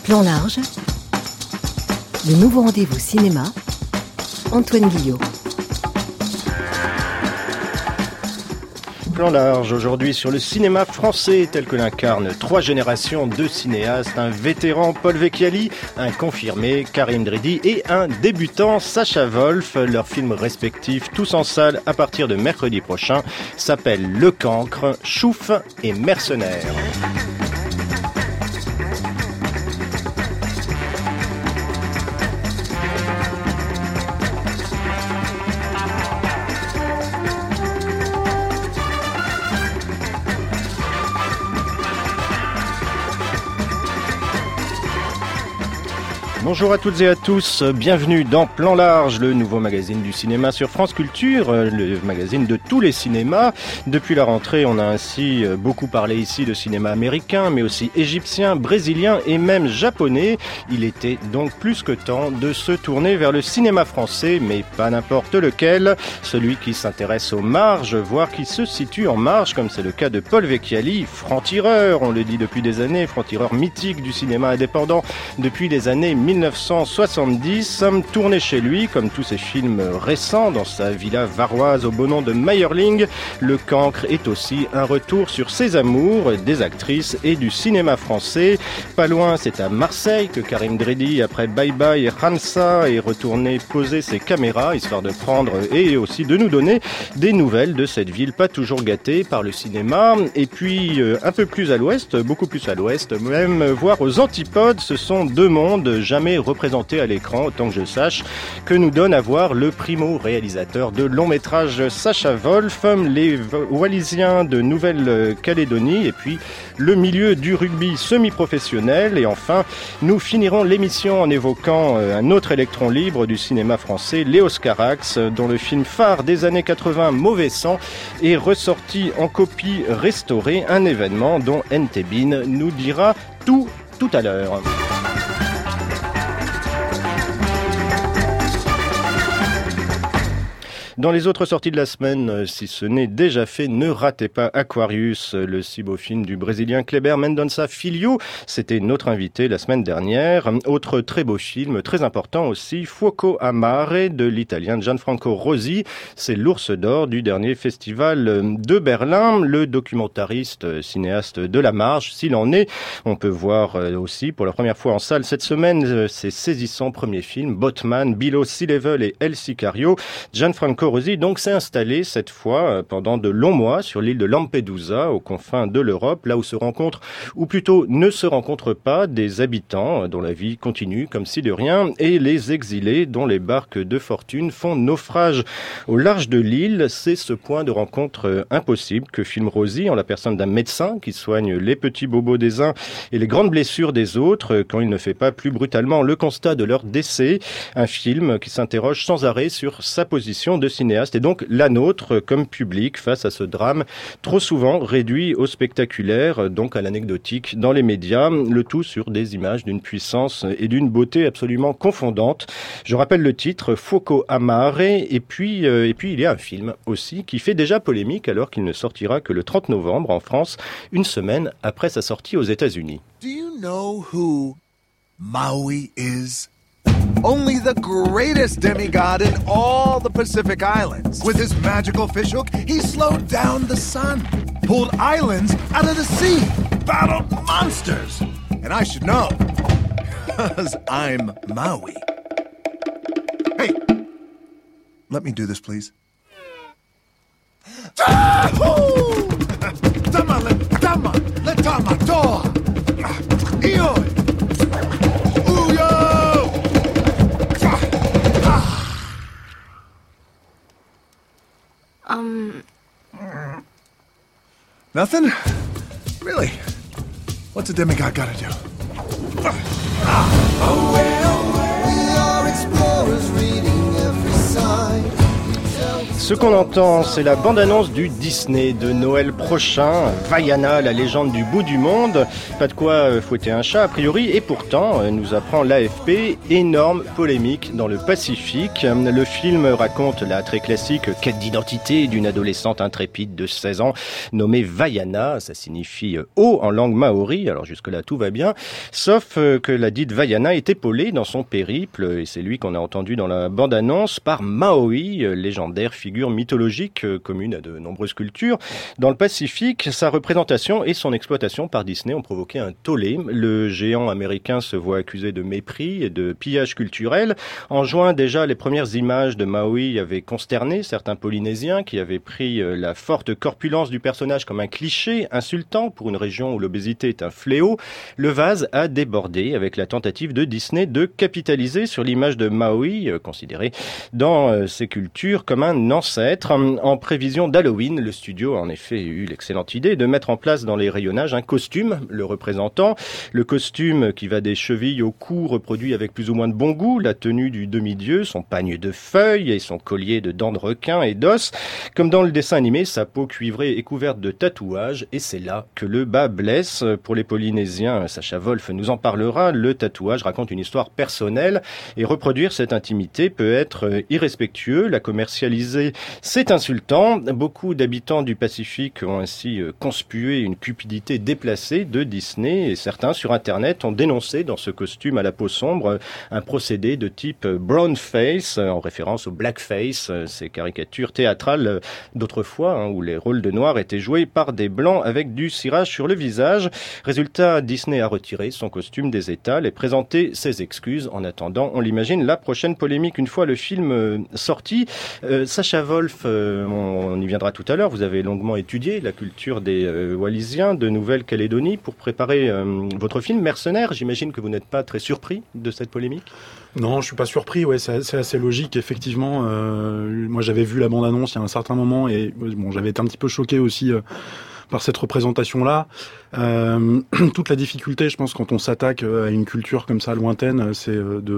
Plan large, le nouveau rendez-vous cinéma, Antoine Guillot. Plan large aujourd'hui sur le cinéma français tel que l'incarnent 3 générations de cinéastes, un vétéran Paul Vecchiali, un confirmé Karim Dridhi et un débutant Sacha Wolf. Leurs films respectifs, tous en salle à partir de mercredi prochain, s'appellent Le Cancre, Chouf et Mercenaires. Bonjour à toutes et à tous, bienvenue dans Plan Large, le nouveau magazine du cinéma sur France Culture, le magazine de tous les cinémas. Depuis la rentrée, on a ainsi beaucoup parlé ici de cinéma américain, mais aussi égyptien, brésilien et même japonais. Il était donc plus que temps de se tourner vers le cinéma français, mais pas n'importe lequel, celui qui s'intéresse aux marges, voire qui se situe en marge, comme c'est le cas de Paul Vecchiali, franc-tireur, on le dit depuis des années, franc-tireur mythique du cinéma indépendant depuis les années 1970, tourné chez lui, comme tous ses films récents, dans sa villa varoise au beau nom de Meyerling. Le Cancre est aussi un retour sur ses amours, des actrices et du cinéma français. Pas loin, c'est à Marseille que Karim Dridhi, après Bye Bye et Ramsa, est retourné poser ses caméras, histoire de prendre et aussi de nous donner des nouvelles de cette ville pas toujours gâtée par le cinéma. Et puis, un peu plus à l'ouest, beaucoup plus à l'ouest, même voire aux antipodes, ce sont deux mondes jamais représenté à l'écran, autant que je sache, que nous donne à voir le primo-réalisateur de long métrage Sacha Wolf, les Wallisiens de Nouvelle-Calédonie et puis le milieu du rugby semi-professionnel. Et enfin, nous finirons l'émission en évoquant un autre électron libre du cinéma français, Léos Carax, dont le film phare des années 80, Mauvais sang, est ressorti en copie restaurée, un événement dont Ntebin nous dira tout à l'heure. Dans les autres sorties de la semaine, si ce n'est déjà fait, ne ratez pas Aquarius, le si beau film du Brésilien Kleber Mendonça Filho. C'était notre invité la semaine dernière. Autre très beau film, très important aussi, Fuoco a Mare de l'Italien Gianfranco Rosi. C'est l'ours d'or du dernier festival de Berlin. Le documentariste, cinéaste de la marge, s'il en est. On peut voir aussi pour la première fois en salle cette semaine ses saisissants premiers films, Botman, Below Sea Level et El Sicario. Gianfranco Rosi donc s'est installé cette fois pendant de longs mois sur l'île de Lampedusa, aux confins de l'Europe, là où se rencontrent, ou plutôt ne se rencontrent pas, des habitants dont la vie continue comme si de rien, et les exilés dont les barques de fortune font naufrage au large de l'île. C'est ce point de rencontre impossible que filme Rosi en la personne d'un médecin qui soigne les petits bobos des uns et les grandes blessures des autres quand il ne fait pas plus brutalement le constat de leur décès. Un film qui s'interroge sans arrêt sur sa position de cinéaste et donc la nôtre comme public face à ce drame trop souvent réduit au spectaculaire, donc à l'anecdotique dans les médias, le tout sur des images d'une puissance et d'une beauté absolument confondantes. Je rappelle le titre, Fuoco a Mare, et puis il y a un film aussi qui fait déjà polémique alors qu'il ne sortira que le 30 novembre en France, une semaine après sa sortie aux États-Unis. Do you know who Maui is? Only the greatest demigod in all the Pacific Islands. With his magical fishhook, he slowed down the sun, pulled islands out of the sea, battled monsters. And I should know, because I'm Maui. Hey, let me do this, please. Tama, letama, toa. Ioi. Nothing? Really? What's a demigod gotta do? Ce qu'on entend, c'est la bande-annonce du Disney de Noël prochain, Vaiana, la légende du bout du monde. Pas de quoi fouetter un chat a priori, et pourtant, nous apprend l'AFP, énorme polémique dans le Pacifique. Le film raconte la très classique quête d'identité d'une adolescente intrépide de 16 ans nommée Vaiana. Ça signifie eau en langue maori, alors jusque-là tout va bien, sauf que la dite Vaiana est épaulée dans son périple, et c'est lui qu'on a entendu dans la bande-annonce, par Maui, légendaire figure mythologique commune à de nombreuses cultures. Dans le Pacifique, sa représentation et son exploitation par Disney ont provoqué un tollé. Le géant américain se voit accusé de mépris et de pillage culturel. En juin, déjà, les premières images de Maui avaient consterné certains Polynésiens qui avaient pris la forte corpulence du personnage comme un cliché insultant pour une région où l'obésité est un fléau. Le vase a débordé avec la tentative de Disney de capitaliser sur l'image de Maui, considérée dans ces cultures comme un ancêtre. En prévision d'Halloween, le studio a en effet eu l'excellente idée de mettre en place dans les rayonnages un costume le représentant. Le costume qui va des chevilles au cou, reproduit avec plus ou moins de bon goût la tenue du demi-dieu, son pagne de feuilles et son collier de dents de requin et d'os. Comme dans le dessin animé, sa peau cuivrée est couverte de tatouages, et c'est là que le bas blesse. Pour les Polynésiens, Sacha Wolf nous en parlera, le tatouage raconte une histoire personnelle, et reproduire cette intimité peut être irrespectueux. La commercialiser, c'est insultant. Beaucoup d'habitants du Pacifique ont ainsi conspué une cupidité déplacée de Disney, et certains sur Internet ont dénoncé dans ce costume à la peau sombre un procédé de type brown face, en référence au blackface, ces caricatures théâtrales d'autrefois, où les rôles de noirs étaient joués par des blancs avec du cirage sur le visage. Résultat, Disney a retiré son costume des étals et présenté ses excuses. En attendant, on l'imagine, la prochaine polémique une fois le film sorti. Sacha Wolf, on y viendra tout à l'heure, vous avez longuement étudié la culture des Wallisiens de Nouvelle-Calédonie pour préparer votre film Mercenaires. J'imagine que vous n'êtes pas très surpris de cette polémique ? Non, je suis pas surpris, ouais, c'est assez logique, effectivement. Moi, j'avais vu la bande-annonce il y a un certain moment, et bon, j'avais été un petit peu choqué aussi par cette représentation-là. Toute la difficulté, je pense, quand on s'attaque à une culture comme ça lointaine, c'est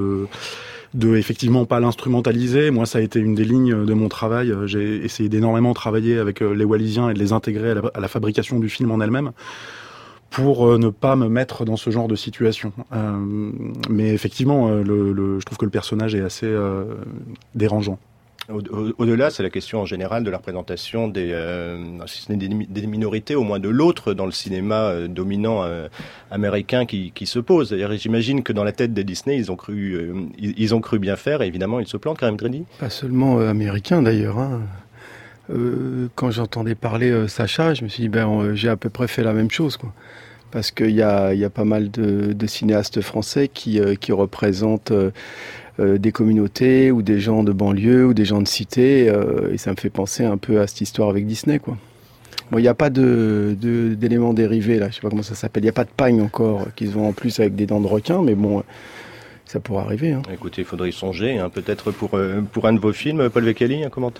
de effectivement pas l'instrumentaliser. Moi, ça a été une des lignes de mon travail. J'ai essayé d'énormément travailler avec les Wallisiens et de les intégrer à la fabrication du film en elle-même, pour ne pas me mettre dans ce genre de situation. Mais effectivement, je trouve que le personnage est assez dérangeant. Au-delà, c'est la question en général de la représentation des minorités, au moins de l'autre, dans le cinéma dominant américain qui se pose. C'est-à-dire, j'imagine que dans la tête des Disney, ils ont cru bien faire, et évidemment, ils se plantent, Karim Dreddy. Pas seulement américain, d'ailleurs, hein. Quand j'entendais parler Sacha, je me suis dit, j'ai à peu près fait la même chose, quoi. Parce qu'il y a pas mal de cinéastes français qui représentent des communautés, ou des gens de banlieue, ou des gens de cité, et ça me fait penser un peu à cette histoire avec Disney, quoi. Bon, il n'y a pas d'éléments dérivés, là, je sais pas comment ça s'appelle, il n'y a pas de pagne encore, qu'ils ont en plus avec des dents de requin, mais bon, ça pourrait arriver, hein. Écoutez, il faudrait y songer, hein, peut-être pour un de vos films. Paul Vecchiali, un commentaire ?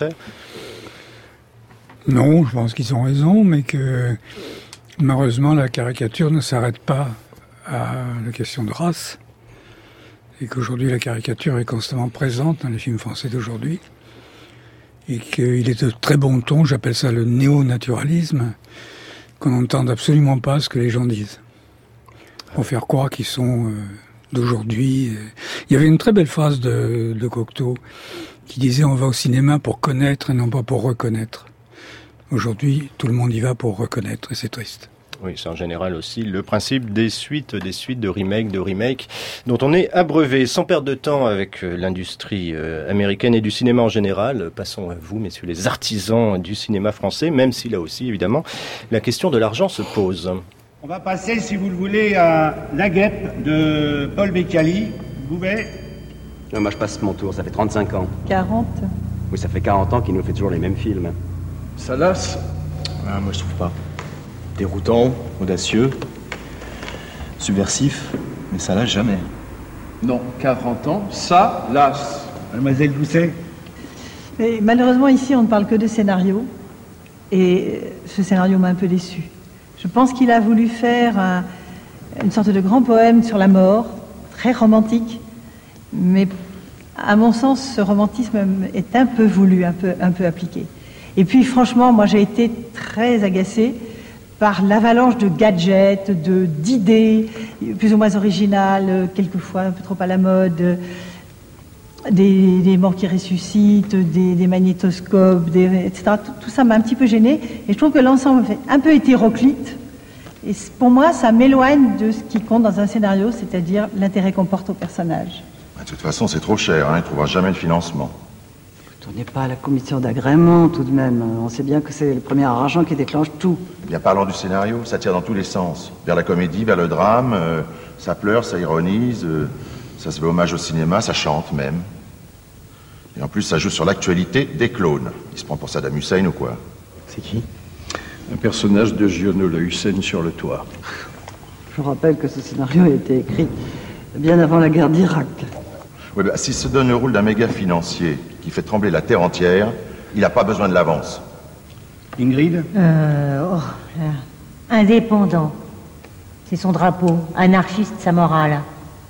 Non, je pense qu'ils ont raison, mais que malheureusement la caricature ne s'arrête pas à la question de race, et qu'aujourd'hui la caricature est constamment présente dans les films français d'aujourd'hui, et qu'il est de très bon ton, j'appelle ça le néo-naturalisme, qu'on n'entende absolument pas ce que les gens disent, pour faire croire qu'ils sont d'aujourd'hui. Il y avait une très belle phrase de Cocteau qui disait « On va au cinéma pour connaître et non pas pour reconnaître ». Aujourd'hui, tout le monde y va pour reconnaître, et c'est triste. Oui, c'est en général aussi le principe des suites, de remake, dont on est abreuvé. Sans perdre de temps avec l'industrie américaine et du cinéma en général, passons à vous, messieurs les artisans du cinéma français, même si là aussi, évidemment, la question de l'argent se pose. On va passer, si vous le voulez, à La Guêpe de Paul Vecchiali. Bouvet. Moi, je passe mon tour, ça fait 35 ans. 40. Oui, ça fait 40 ans qu'il nous fait toujours les mêmes films. Ça lasse ? Moi, je trouve pas. Déroutant, audacieux, subversif, mais ça lasse jamais. Non, 40 ans, ça lasse. Mademoiselle Doucet. Mais malheureusement, ici, on ne parle que de scénario. Et ce scénario m'a un peu déçu. Je pense qu'il a voulu faire une sorte de grand poème sur la mort, très romantique, mais À mon sens, ce romantisme est un peu voulu, un peu appliqué. Et puis franchement, moi j'ai été très agacée par l'avalanche de gadgets, d'idées plus ou moins originales, quelquefois un peu trop à la mode, des morts qui ressuscitent, des magnétoscopes, etc. Tout ça m'a un petit peu gênée. Et je trouve que l'ensemble fait un peu hétéroclite. Et pour moi, ça m'éloigne de ce qui compte dans un scénario, c'est-à-dire l'intérêt qu'on porte au personnage. De toute façon, c'est trop cher, il ne trouvera jamais le financement. Ne tournez pas à la commission d'agrément, tout de même. On sait bien que c'est le premier argent qui déclenche tout. Bien, parlons du scénario, ça tire dans tous les sens. Vers la comédie, vers le drame, ça pleure, ça ironise, ça se fait hommage au cinéma, ça chante même. Et en plus, ça joue sur l'actualité des clones. Il se prend pour Saddam Hussein ou quoi? C'est qui? Un personnage de Giono le Hussein sur le toit. Je vous rappelle que ce scénario a été écrit bien avant la guerre d'Irak. Oui, bah, s'il se donne le rôle d'un méga financier qui fait trembler la terre entière, il n'a pas besoin de l'avance. Ingrid? Indépendant. C'est son drapeau. Anarchiste, sa morale.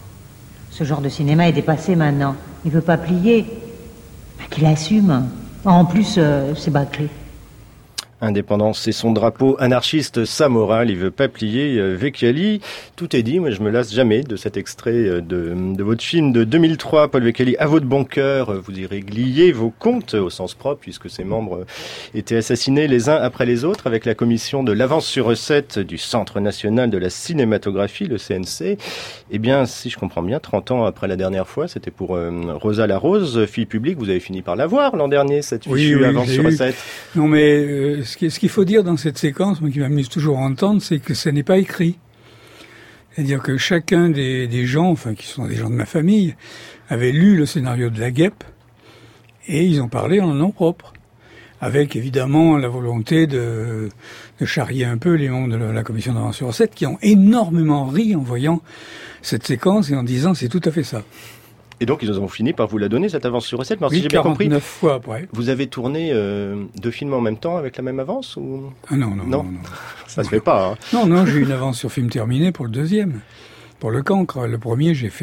Ce genre de cinéma est dépassé maintenant. Il veut pas plier. Qu'il assume. En plus, c'est bâclé. Indépendance, c'est son drapeau, anarchiste, sa morale, il veut pas plier. Vecchiali, tout est dit, moi je me lasse jamais de cet extrait de votre film de 2003, Paul Vecchiali, à votre bon cœur, vous y régliez vos comptes au sens propre, puisque ses membres étaient assassinés les uns après les autres, avec la commission de l'avance sur recette du Centre National de la Cinématographie, le CNC. Eh bien, si je comprends bien, 30 ans après la dernière fois, c'était pour Rosa la Rose, fille publique, vous avez fini par la voir l'an dernier, cette fichue avance sur recette. Non mais... Ce qu'il faut dire dans cette séquence, moi qui m'amuse toujours à entendre, c'est que ça n'est pas écrit. C'est-à-dire que chacun des gens, enfin qui sont des gens de ma famille, avait lu le scénario de La Guêpe et ils ont parlé en nom propre, avec évidemment la volonté de charrier un peu les membres de la commission d'avance sur recette qui ont énormément ri en voyant cette séquence et en disant c'est tout à fait ça. Et donc, ils ont fini par vous la donner, cette avance sur recette. Mais oui, si j'ai bien compris, 49 fois après. Vous avez tourné 2 films en même temps avec la même avance ou... Ah non. Ça se fait pas. Hein. Non, j'ai eu une avance sur film terminé pour le deuxième. Pour Le Cancre. Le premier, je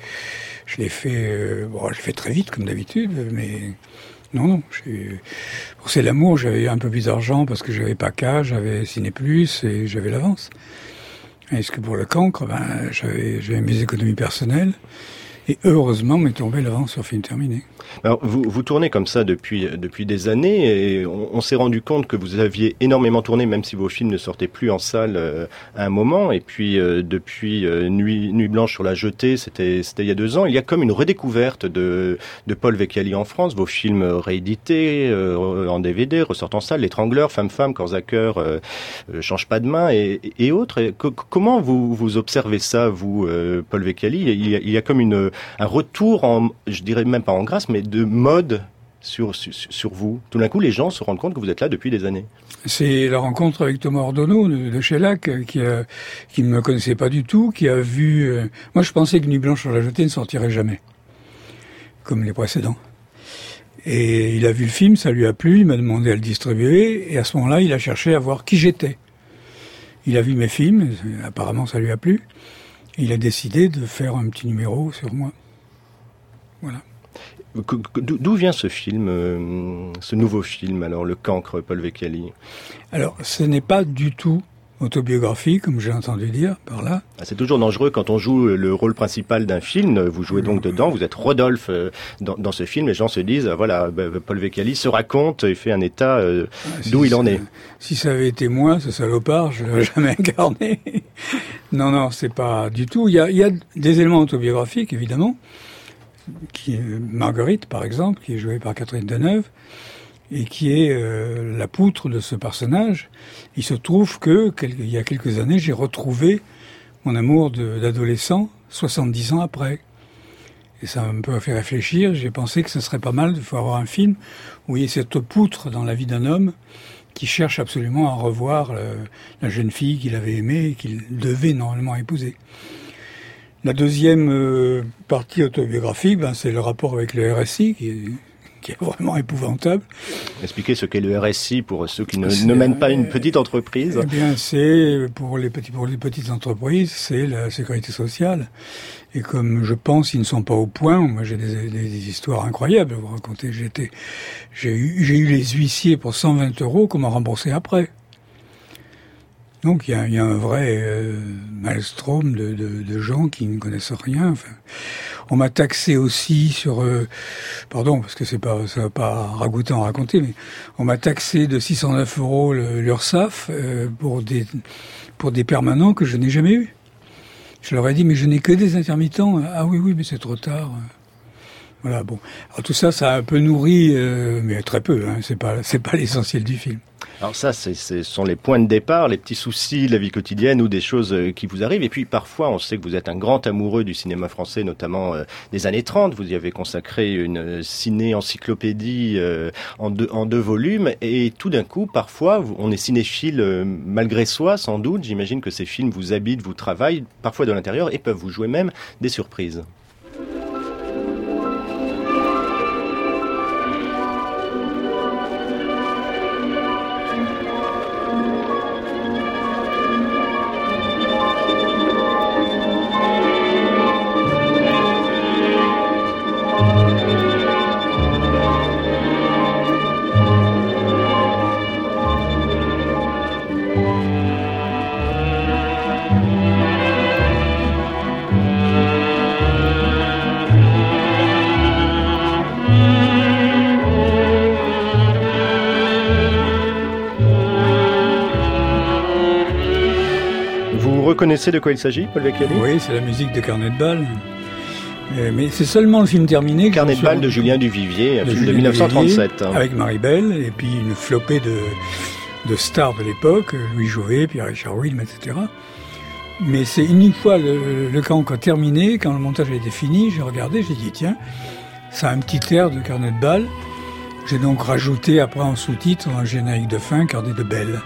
l'ai fait très vite, comme d'habitude, mais... Non. Pour C'est l'amour, j'avais eu un peu plus d'argent parce que j'avais PACA, j'avais Ciné Plus et j'avais l'avance. Est-ce que pour Le Cancre, j'avais mes économies personnelles. Et heureusement, m'est tombé l'avance sur film terminé. Alors, vous tournez comme ça depuis des années et on s'est rendu compte que vous aviez énormément tourné, même si vos films ne sortaient plus en salle à un moment. Et puis, depuis Nuit blanche sur la jetée, c'était il y a 2 ans, il y a comme une redécouverte de Paul Vecchiali en France. Vos films réédités en DVD, ressortent en salle, L'Étrangleur, Femme, Corps à cœur, Change pas de main et autres. Et comment vous observez ça, vous, Paul Vecchiali? Il y a comme un retour je dirais même pas en grâce, mais de mode sur vous. Tout d'un coup, les gens se rendent compte que vous êtes là depuis des années. C'est la rencontre avec Thomas Ordonneau de Shellac qui ne me connaissait pas du tout, qui a vu... Moi, je pensais que Nuit blanche sur la jetée ne sortirait jamais, comme les précédents. Et il a vu le film, ça lui a plu, il m'a demandé à le distribuer, et à ce moment-là, il a cherché à voir qui j'étais. Il a vu mes films, apparemment ça lui a plu. Il a décidé de faire un petit numéro sur moi. Voilà. D'où vient ce film, ce nouveau film, alors, Le Cancre, Paul Vecchiali? Alors, ce n'est pas du tout autobiographie, comme j'ai entendu dire par là. C'est toujours dangereux quand on joue le rôle principal d'un film. Vous jouez donc dedans, vous êtes Rodolphe dans ce film. Les gens se disent, voilà, Paul Vecchiali se raconte et fait un état d'où il en est. Si ça avait été moi, ce salopard, je l'aurais jamais incarné. Non, c'est pas du tout. Il y a des éléments autobiographiques, évidemment. Marguerite, par exemple, qui est jouée par Catherine Deneuve, et qui est la poutre de ce personnage. Il se trouve que, il y a quelques années, j'ai retrouvé mon amour d'adolescent 70 ans après. Et ça m'a un peu fait réfléchir. J'ai pensé que ce serait pas mal de pouvoir avoir un film où il y a cette poutre dans la vie d'un homme qui cherche absolument à revoir la jeune fille qu'il avait aimée et qu'il devait normalement épouser. La deuxième partie autobiographique, c'est le rapport avec le RSI, qui est vraiment épouvantable. Expliquez ce qu'est le RSI pour ceux qui ne mènent pas une petite entreprise. Eh bien, c'est pour les petites entreprises, c'est la sécurité sociale. Et comme je pense ils ne sont pas au point, moi j'ai des histoires incroyables à vous raconter. J'ai eu les huissiers pour 120 € qu'on m'a remboursé après. Donc il y a un vrai maelstrom de gens qui ne connaissent rien. Enfin, on m'a taxé aussi sur, pardon parce que ça va pas ragoûtant à raconter, mais on m'a taxé de 609 € l'URSSAF pour des permanents que je n'ai jamais eu. Je leur ai dit mais je n'ai que des intermittents. Ah oui mais c'est trop tard. Voilà, bon. Alors tout ça a un peu nourri, mais très peu, hein. C'est pas l'essentiel du film. Alors ça, ce sont les points de départ, les petits soucis de la vie quotidienne ou des choses qui vous arrivent. Et puis parfois, on sait que vous êtes un grand amoureux du cinéma français, notamment des années 30. Vous y avez consacré une ciné-encyclopédie en deux volumes. Et tout d'un coup, parfois, on est cinéphile malgré soi, sans doute. J'imagine que ces films vous habitent, vous travaillent, parfois de l'intérieur, et peuvent vous jouer même des surprises. Vous reconnaissez de quoi il s'agit, Paul Vecchiali ? Oui, c'est la musique de Carnet de bal. Mais c'est seulement le film terminé. Carnet de bal de Julien Duvivier, un film de 1937. Avec Maribel, et puis une flopée de stars de l'époque, Louis Jouvet, Pierre-Richard Wilm, etc. Mais c'est une fois le camp terminé, quand le montage a été fini, j'ai regardé, j'ai dit tiens, ça a un petit air de Carnet de bal. J'ai donc rajouté après en sous-titre un générique de fin, Carnet de belle.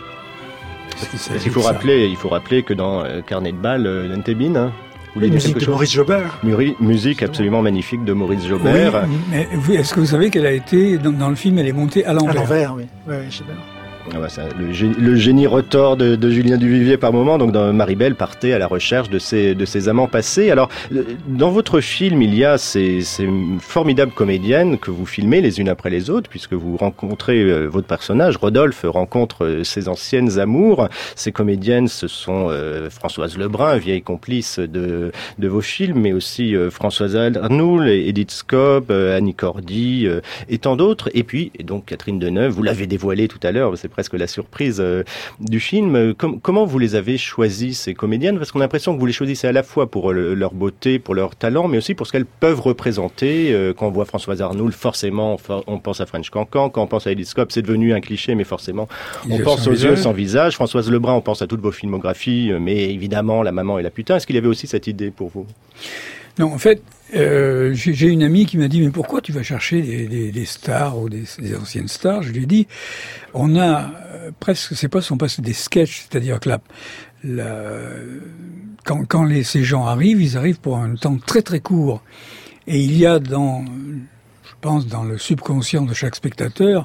Il faut rappeler que dans Carnet de bal, Nantebin, hein, musique de Maurice Jaubert. Musique absolument magnifique de Maurice Jaubert. Oui, mais est-ce que vous savez qu'elle a été, dans le film, elle est montée à l'envers ? À l'envers, oui. Oui, je sais bien. Ah bah ça, le génie retors de Julien Duvivier par moment. Donc dans Maribel partait à la recherche de ses amants passés. Alors dans votre film, il y a ces formidables comédiennes que vous filmez les unes après les autres, puisque vous rencontrez votre personnage Rodolphe rencontre ses anciennes amours. Ces comédiennes, ce sont Françoise Lebrun, vieille complice de vos films, mais aussi Françoise Arnoul, Edith Scope, Annie Cordy et tant d'autres. Et puis donc Catherine Deneuve, vous l'avez dévoilé tout à l'heure. C'est presque la surprise du film. Comment vous les avez choisies, ces comédiennes ? Parce qu'on a l'impression que vous les choisissez à la fois pour leur beauté, pour leur talent, mais aussi pour ce qu'elles peuvent représenter. Quand on voit Françoise Arnoul, forcément, on pense à French Cancan. Quand on pense à Edith Scope, c'est devenu un cliché, mais forcément, on pense aux yeux sans visage. Françoise Lebrun, on pense à toutes vos filmographies, mais évidemment, La maman et la putain. Est-ce qu'il y avait aussi cette idée pour vous ? Non, en fait, j'ai une amie qui m'a dit « Mais pourquoi tu vas chercher des stars ou des anciennes stars ?» Je lui ai dit « On a presque, sont pas des sketchs, c'est-à-dire que quand ces gens arrivent, ils arrivent pour un temps très très court. Et il y a je pense, dans le subconscient de chaque spectateur,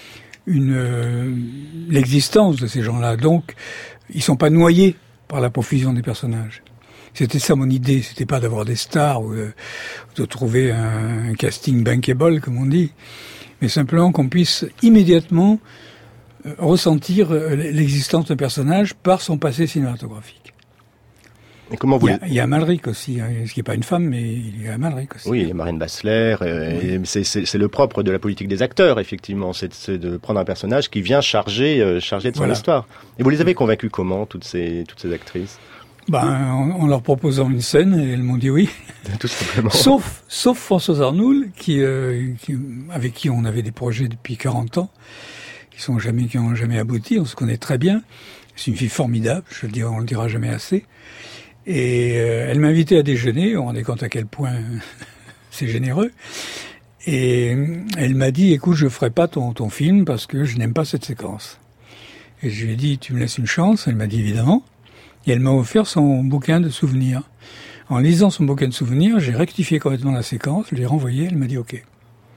l'existence de ces gens-là. Donc, ils sont pas noyés par la profusion des personnages. C'était ça mon idée, c'était pas d'avoir des stars ou de trouver un casting bankable, comme on dit, mais simplement qu'on puisse immédiatement ressentir l'existence d'un personnage par son passé cinématographique. Et comment vous... Il y a Amalric aussi, hein, ce qui n'est pas une femme, mais il y a Amalric aussi. Oui, il y a Marine Bassler, oui. C'est le propre de la politique des acteurs, effectivement, c'est de prendre un personnage qui vient chargé de son histoire. Et vous les avez convaincus comment, toutes ces actrices ? En leur proposant une scène, et elles m'ont dit oui. Tout simplement. Sauf Françoise Arnoul, avec qui on avait des projets depuis 40 ans, qui n'ont jamais abouti, on se connaît très bien. C'est une fille formidable, on le dira jamais assez. Et elle m'a invité à déjeuner, on rendait compte à quel point c'est généreux. Et elle m'a dit, écoute, je ferai pas ton film parce que je n'aime pas cette séquence. Et je lui ai dit, tu me laisses une chance ? Elle m'a dit, évidemment. Et elle m'a offert son bouquin de souvenirs. En lisant son bouquin de souvenirs, j'ai rectifié complètement la séquence, je l'ai renvoyé, elle m'a dit OK.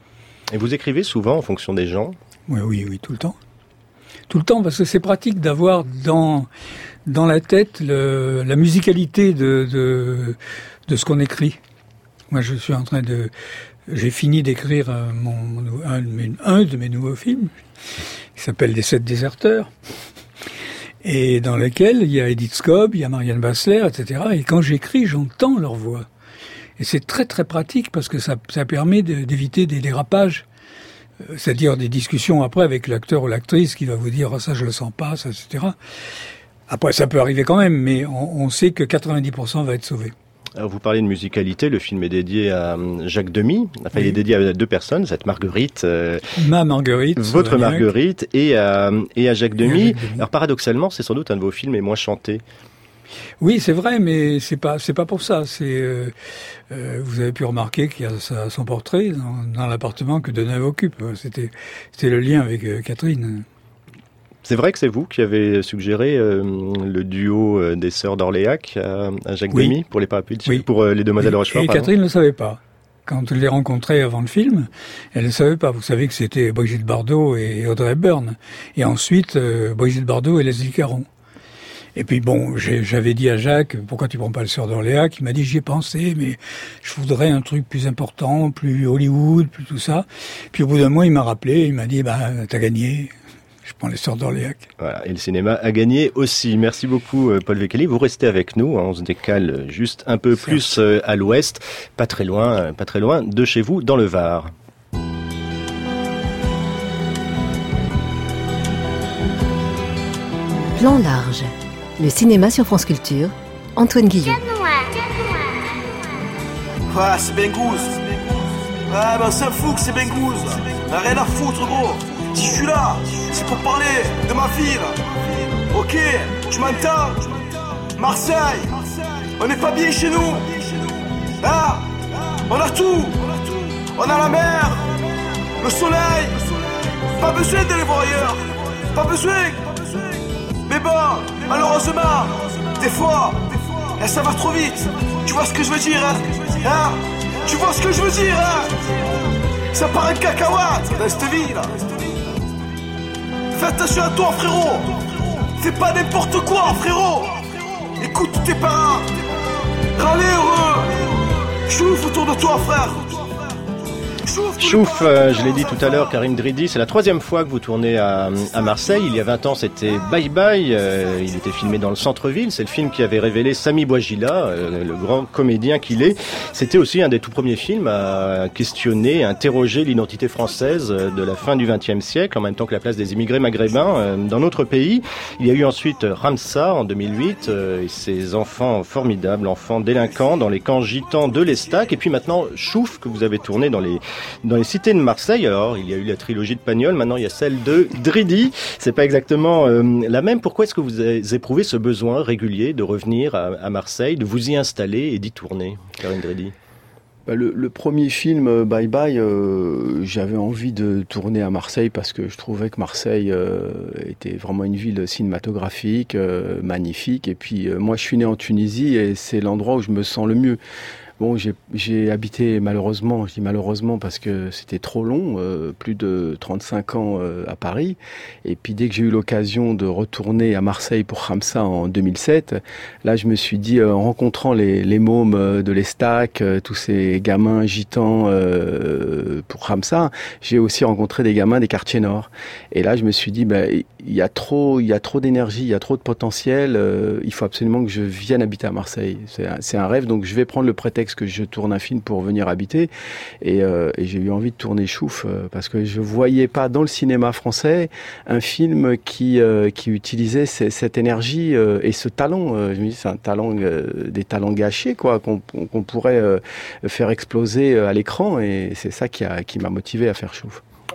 Et vous écrivez souvent en fonction des gens ? Oui, tout le temps. Tout le temps, parce que c'est pratique d'avoir dans la tête la musicalité de ce qu'on écrit. Moi, je suis j'ai fini d'écrire un de mes nouveaux films, qui s'appelle Les 7 déserteurs, et dans lequel il y a Edith Scobb, il y a Marianne Bassler, etc. Et quand j'écris, j'entends leur voix. Et c'est très très pratique parce que ça permet d'éviter des dérapages. C'est-à-dire des discussions après avec l'acteur ou l'actrice qui va vous dire « ça je le sens pas », ça, etc. Après, ça peut arriver quand même, mais on sait que 90% va être sauvé. Alors, vous parlez de musicalité, le film est dédié à Jacques Demy, enfin il est dédié à deux personnes, cette Marguerite, ma Marguerite, votre Marguerite, et à Jacques Demy. Alors paradoxalement, c'est sans doute un de vos films les moins chantés. Oui, c'est vrai, mais c'est pas pour ça. Vous avez pu remarquer qu'il y a son portrait dans l'appartement que Deneuve occupe. C'était le lien avec Catherine. C'est vrai que c'est vous qui avez suggéré le duo des sœurs d'Orléac à Jacques Demy pour les parapluies, pour les Demoiselles de Rochefort. Et Catherine ne le savait pas. Quand je l'ai rencontrée avant le film, elle ne savait pas. Vous savez que c'était Brigitte Bardot et Audrey Hepburn. Et ensuite, Brigitte Bardot et Leslie Caron. Et puis bon, j'avais dit à Jacques, pourquoi tu prends pas le Sœur d'Orléac? Il m'a dit, j'y ai pensé, mais je voudrais un truc plus important, plus Hollywood, plus tout ça. Puis au bout d'un mois, il m'a rappelé, il m'a dit, t'as gagné. Je prends les Sœurs d'Orléac. Voilà, et le cinéma a gagné aussi. Merci beaucoup, Paul Vécali. Vous restez avec nous. On se décale juste un peu plus à l'ouest, pas très loin de chez vous, dans le Var. Plan large. Le cinéma sur France Culture. Antoine Guillon. Ouais, c'est Bengouze. Ouais, ben c'est fou que c'est Bengouze. Rien à foutre, gros. Si je suis là, c'est pour parler de ma ville. Ok, tu m'entends? Marseille, on n'est pas bien chez nous. Ah, on a tout. On a la mer, le soleil. Pas besoin d'aller voir ailleurs. Pas besoin. Mais bon, malheureusement, des fois, ça va trop vite. Tu vois ce que je veux dire, hein? Tu vois ce que je veux dire, hein? Ça part un cacahuète dans cette ville. Fais attention à toi, frérot. Fais pas n'importe quoi, frérot. Écoute tes parents. Râlez heureux. Chouf autour de toi, frère. Chouf, je l'ai dit tout à l'heure, Karim Dridi, c'est la 3e fois que vous tournez à Marseille. Il y a 20 ans, c'était Bye Bye. Il était filmé dans le centre-ville. C'est le film qui avait révélé Sami Bouajila, le grand comédien qu'il est. C'était aussi un des tout premiers films à questionner, à interroger l'identité française de la fin du XXe siècle, en même temps que la place des immigrés maghrébins dans notre pays. Il y a eu ensuite Ramsa en 2008, et ses enfants formidables, enfants délinquants dans les camps gitans de l'Estac. Et puis maintenant, Chouf, que vous avez tourné dans les cités de Marseille. Alors, il y a eu la trilogie de Pagnol, maintenant il y a celle de Dridi. C'est pas exactement la même. Pourquoi est-ce que vous éprouvez ce besoin régulier de revenir à Marseille, de vous y installer et d'y tourner, Karim Dridi? Le premier film, Bye Bye, j'avais envie de tourner à Marseille parce que je trouvais que Marseille était vraiment une ville cinématographique, magnifique. Et puis, moi, je suis né en Tunisie et c'est l'endroit où je me sens le mieux. Bon, j'ai habité malheureusement, je dis malheureusement parce que c'était trop long, plus de 35 ans à Paris. Et puis dès que j'ai eu l'occasion de retourner à Marseille pour Ramsa en 2007, là je me suis dit, en rencontrant les mômes de l'Estac, tous ces gamins gitans pour Ramsa, j'ai aussi rencontré des gamins des quartiers nord. Et là je me suis dit, il y a trop d'énergie, il y a trop de potentiel, il faut absolument que je vienne habiter à Marseille. C'est un rêve, donc je vais prendre le prétexte que je tourne un film pour venir habiter et j'ai eu envie de tourner Chouf parce que je voyais pas dans le cinéma français un film qui utilisait cette énergie et ce talent. Je me dis c'est un talent, des talents gâchés quoi qu'on pourrait faire exploser à l'écran et c'est ça qui m'a motivé à faire Chouf.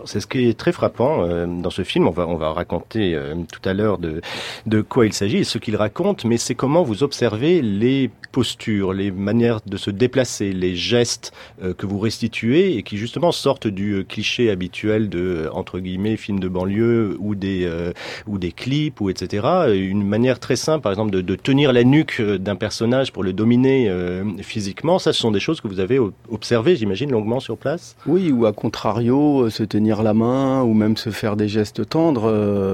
C'est ce qui est très frappant dans ce film. On va raconter tout à l'heure de quoi il s'agit et ce qu'il raconte, mais c'est comment vous observez les postures, les manières de se déplacer, les gestes que vous restituez et qui justement sortent du cliché habituel de, entre guillemets, films de banlieue ou des clips ou etc. Une manière très simple, par exemple, de tenir la nuque d'un personnage pour le dominer physiquement. Ça, ce sont des choses que vous avez observées, j'imagine, longuement sur place. Oui, ou à contrario, se tenir la main ou même se faire des gestes tendres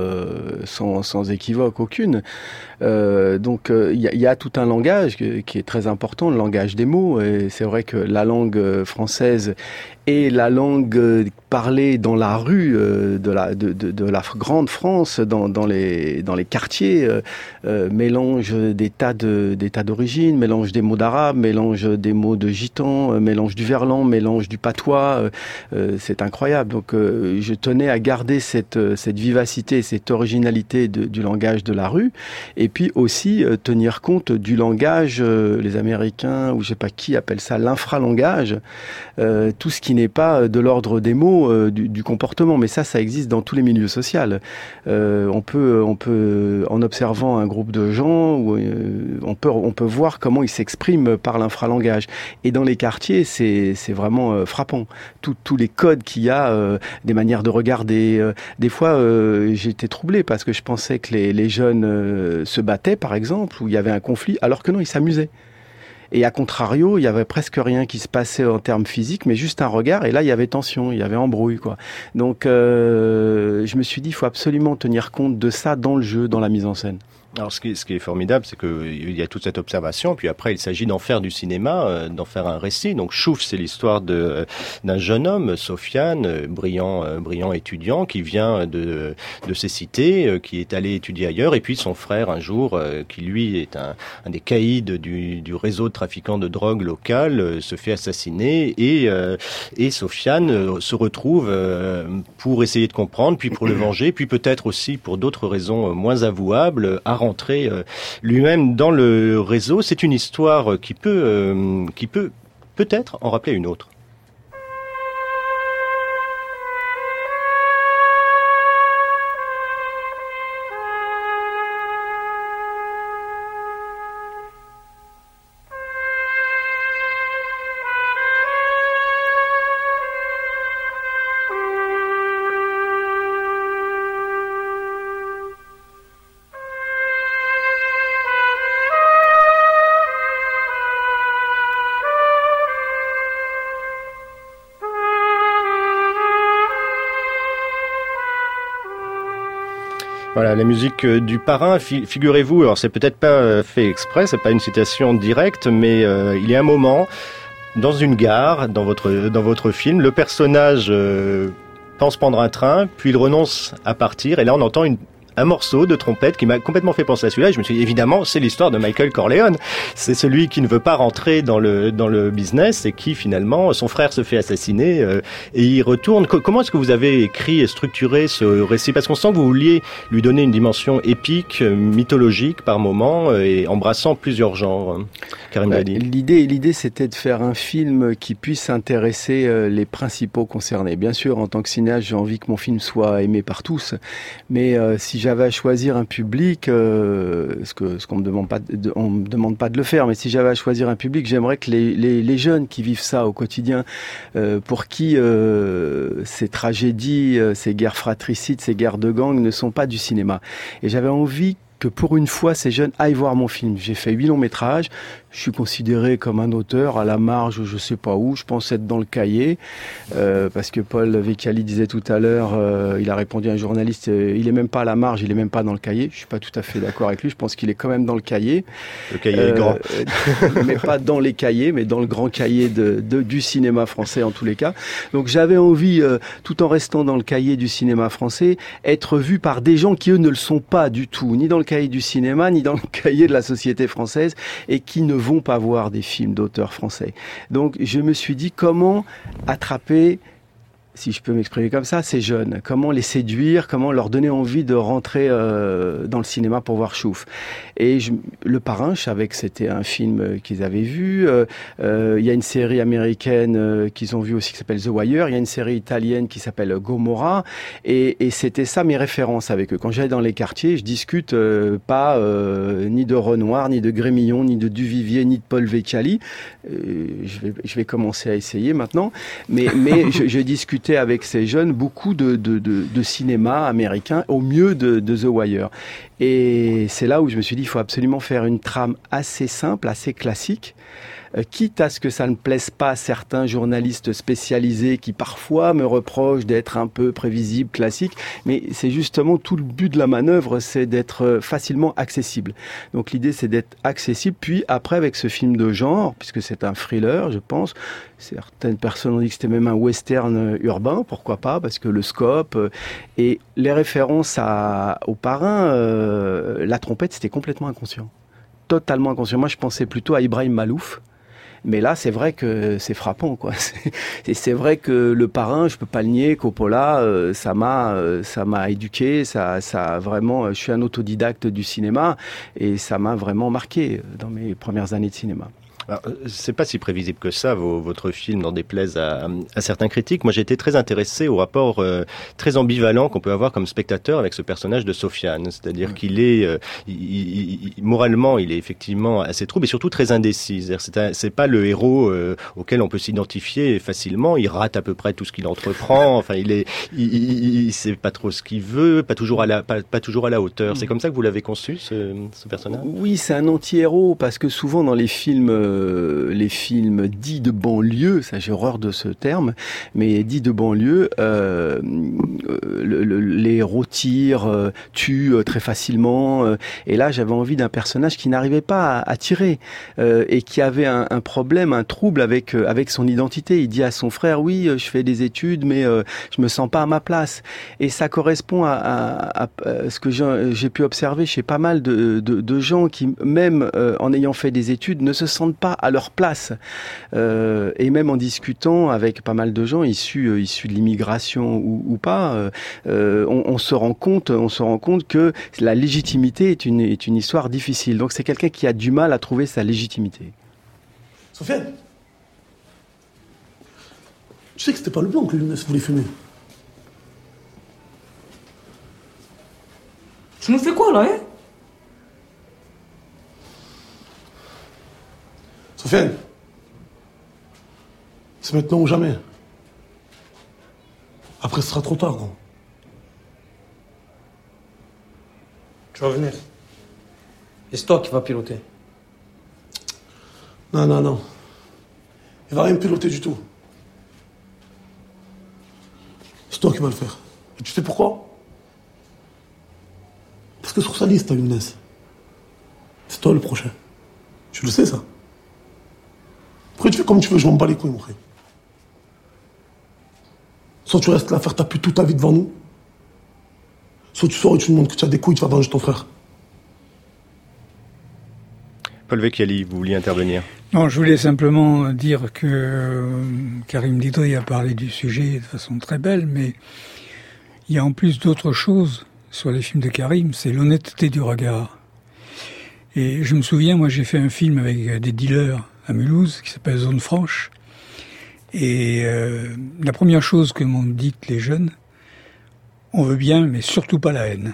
sans équivoque aucune. Donc il y a tout un langage qui est très important, le langage des mots. Et c'est vrai que la langue française et la langue parlée dans la rue de la grande France, dans les quartiers, mélange des tas d'origines, mélange des mots d'arabe, mélange des mots de gitan, mélange du verlan, mélange du patois. C'est incroyable. Donc je tenais à garder cette vivacité, cette originalité du langage de la rue, et puis aussi tenir compte du langage, les Américains ou je sais pas qui appellent ça l'infralangage, tout ce qui n'est pas de l'ordre des mots, du comportement, mais ça existe dans tous les milieux sociaux. On peut en observant un groupe de gens, on peut voir comment ils s'expriment par l'infralangage. Et dans les quartiers, c'est vraiment frappant. Tous les codes qu'il y a, des manières de regarder. Des fois, j'étais troublé parce que je pensais que les jeunes se battaient, par exemple, où il y avait un conflit, alors que non, ils s'amusaient. Et à contrario, il y avait presque rien qui se passait en termes physiques, mais juste un regard, et là, il y avait tension, il y avait embrouille, quoi. Donc, je me suis dit, il faut absolument tenir compte de ça dans le jeu, dans la mise en scène. Alors, ce qui est formidable, c'est qu'il y a toute cette observation, puis après, il s'agit d'en faire du cinéma, d'en faire un récit. Donc, Chouf, c'est l'histoire d'un jeune homme, Sofiane, brillant étudiant, qui vient de ces cités, qui est allé étudier ailleurs, et puis son frère, un jour, qui lui est un des caïds du réseau de trafiquants de drogue local, se fait assassiner, et Sofiane se retrouve pour essayer de comprendre, puis pour le venger, puis peut-être aussi pour d'autres raisons moins avouables, à rentrer lui-même dans le réseau. C'est une histoire qui peut peut-être en rappeler une autre. Voilà, la musique du Parrain, figurez-vous, alors c'est peut-être pas fait exprès, c'est pas une citation directe, mais il y a un moment, dans une gare, dans votre film, le personnage pense prendre un train, puis il renonce à partir, et là on entend un morceau de trompette qui m'a complètement fait penser à celui-là. Et je me suis dit, évidemment, c'est l'histoire de Michael Corleone. C'est celui qui ne veut pas rentrer dans le business et qui, finalement, son frère se fait assassiner et il retourne. Comment est-ce que vous avez écrit et structuré ce récit? Parce qu'on sent que vous vouliez lui donner une dimension épique, mythologique par moment et embrassant plusieurs genres. Karim Dadi. L'idée, c'était de faire un film qui puisse intéresser les principaux concernés. Bien sûr, en tant que cinéaste, j'ai envie que mon film soit aimé par tous, mais si j'avais à choisir un public, ce qu'on me demande pas, on me demande pas de le faire, mais si j'avais à choisir un public, j'aimerais que les jeunes qui vivent ça au quotidien, pour qui ces tragédies, ces guerres fratricides, ces guerres de gangs ne sont pas du cinéma. Et j'avais envie que pour une fois, ces jeunes aillent voir mon film. J'ai fait 8 longs métrages. Je suis considéré comme un auteur à la marge, je sais pas où. Je pense être dans le cahier, parce que Paul Vecchiali disait tout à l'heure, il a répondu à un journaliste, il est même pas à la marge, il est même pas dans le cahier. Je suis pas tout à fait d'accord avec lui. Je pense qu'il est quand même dans le cahier. Le cahier est grand. Mais pas dans les cahiers, mais dans le grand cahier du cinéma français en tous les cas. Donc j'avais envie, tout en restant dans le cahier du cinéma français, être vu par des gens qui eux ne le sont pas du tout, ni dans le cahier du cinéma, ni dans le cahier de la société française, et qui ne vont pas voir des films d'auteurs français. Donc je me suis dit comment attraper si je peux m'exprimer comme ça, ces jeunes. Comment les séduire, comment leur donner envie de rentrer dans le cinéma pour voir Chouf. Et Le Parrain, je savais que c'était un film qu'ils avaient vu. Il y a une série américaine qu'ils ont vue aussi qui s'appelle The Wire. Il y a une série italienne qui s'appelle Gomorrah. Et c'était ça mes références avec eux. Quand j'allais dans les quartiers, je discute pas ni de Renoir, ni de Grémillon, ni de Duvivier, ni de Paul Vecchiali. Je vais commencer à essayer maintenant. Mais je discutais avec ces jeunes beaucoup de cinéma américain, au mieux de The Wire. Et c'est là où je me suis dit, il faut absolument faire une trame assez simple, assez classique, quitte à ce que ça ne plaise pas à certains journalistes spécialisés qui parfois me reprochent d'être un peu prévisible, classique, mais c'est justement tout le but de la manœuvre, c'est d'être facilement accessible. Donc l'idée, c'est d'être accessible, puis après avec ce film de genre, puisque c'est un thriller, je pense, certaines personnes ont dit que c'était même un western urbain, pourquoi pas, parce que le scope et les références au Parrain, la trompette, c'était complètement inconscient. Totalement inconscient. Moi, je pensais plutôt à Ibrahim Malouf. Mais là, c'est vrai que c'est frappant, quoi. C'est vrai que Le Parrain, je peux pas le nier, Coppola, ça m'a éduqué, ça a vraiment, je suis un autodidacte du cinéma et ça m'a vraiment marqué dans mes premières années de cinéma. Alors, c'est pas si prévisible que ça, votre film, n'en déplaise à certains critiques. Moi, j'ai été très intéressé au rapport très ambivalent qu'on peut avoir comme spectateur avec ce personnage de Sofiane. C'est-à-dire qu'il est, moralement, il est effectivement assez trouble et surtout très indécis. C'est pas le héros auquel on peut s'identifier facilement. Il rate à peu près tout ce qu'il entreprend. Enfin, il sait pas trop ce qu'il veut, pas toujours à la hauteur. C'est comme ça que vous l'avez conçu, ce personnage? Oui, c'est un anti-héros parce que souvent dans les films dits de banlieue, ça j'ai horreur de ce terme, mais dits de banlieue, les héros tirent, tuent très facilement, et là j'avais envie d'un personnage qui n'arrivait pas à tirer, et qui avait un problème, un trouble avec son identité. Il dit à son frère, oui, je fais des études, mais je me sens pas à ma place. Et ça correspond à ce que j'ai pu observer chez pas mal de gens qui, même en ayant fait des études, ne se sentent pas à leur place. Et même en discutant avec pas mal de gens issus de l'immigration ou pas, on se rend compte que la légitimité est une histoire difficile. Donc c'est quelqu'un qui a du mal à trouver sa légitimité. Sofiane, tu sais que c'était pas le blanc que Younes voulait fumer. Tu nous fais quoi là, hein? Sofiane, c'est maintenant ou jamais. Après, ce sera trop tard, gros. Tu vas venir. Et c'est toi qui vas piloter. Non. Il va rien piloter du tout. C'est toi qui vas le faire. Et tu sais pourquoi? Parce que sur sa liste, t'as Younes. C'est toi le prochain. Tu le sais, ça? Après, tu fais comme tu veux, je m'en bats les couilles, mon frère. Soit tu restes là à faire taper toute ta vie devant nous, soit tu sors et tu nous montres que tu as des couilles, tu vas venger ton frère. Paul Vecchiali, vous vouliez intervenir? Non, je voulais simplement dire que Karim Didri a parlé du sujet de façon très belle, mais il y a en plus d'autres choses sur les films de Karim, c'est l'honnêteté du regard. Et je me souviens, moi j'ai fait un film avec des dealers à Mulhouse qui s'appelle Zone Franche. Et la première chose que m'ont dit les jeunes, on veut bien, mais surtout pas la haine.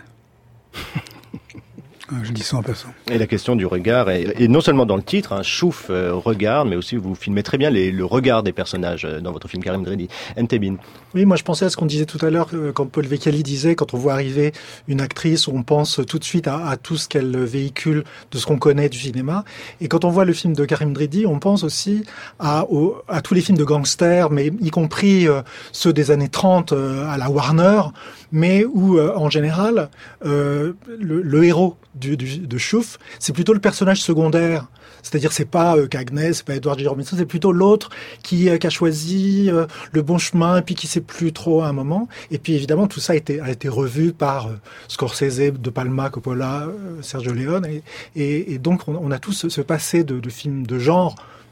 Je dis ça en passant. Et la question du regard, et non seulement dans le titre, Chouf regarde, mais aussi vous filmez très bien le regard des personnages dans votre film Karim Dridhi. Ntebin. Oui, moi je pensais à ce qu'on disait tout à l'heure, quand Paul Vecchiali disait, quand on voit arriver une actrice, on pense tout de suite à tout ce qu'elle véhicule de ce qu'on connaît du cinéma. Et quand on voit le film de Karim Dridhi, on pense aussi à tous les films de gangsters, mais y compris ceux des années 30 à la Warner, mais où en général le héros de Chouf, c'est plutôt le personnage secondaire. C'est-à-dire, c'est pas Cagney, c'est pas Edward G. Robinson, c'est plutôt l'autre qui a choisi le bon chemin et puis qui sait plus trop à un moment. Et puis évidemment, tout ça a été revu par Scorsese, De Palma, Coppola, Sergio Leone. Et donc, on a tous ce passé de films de genre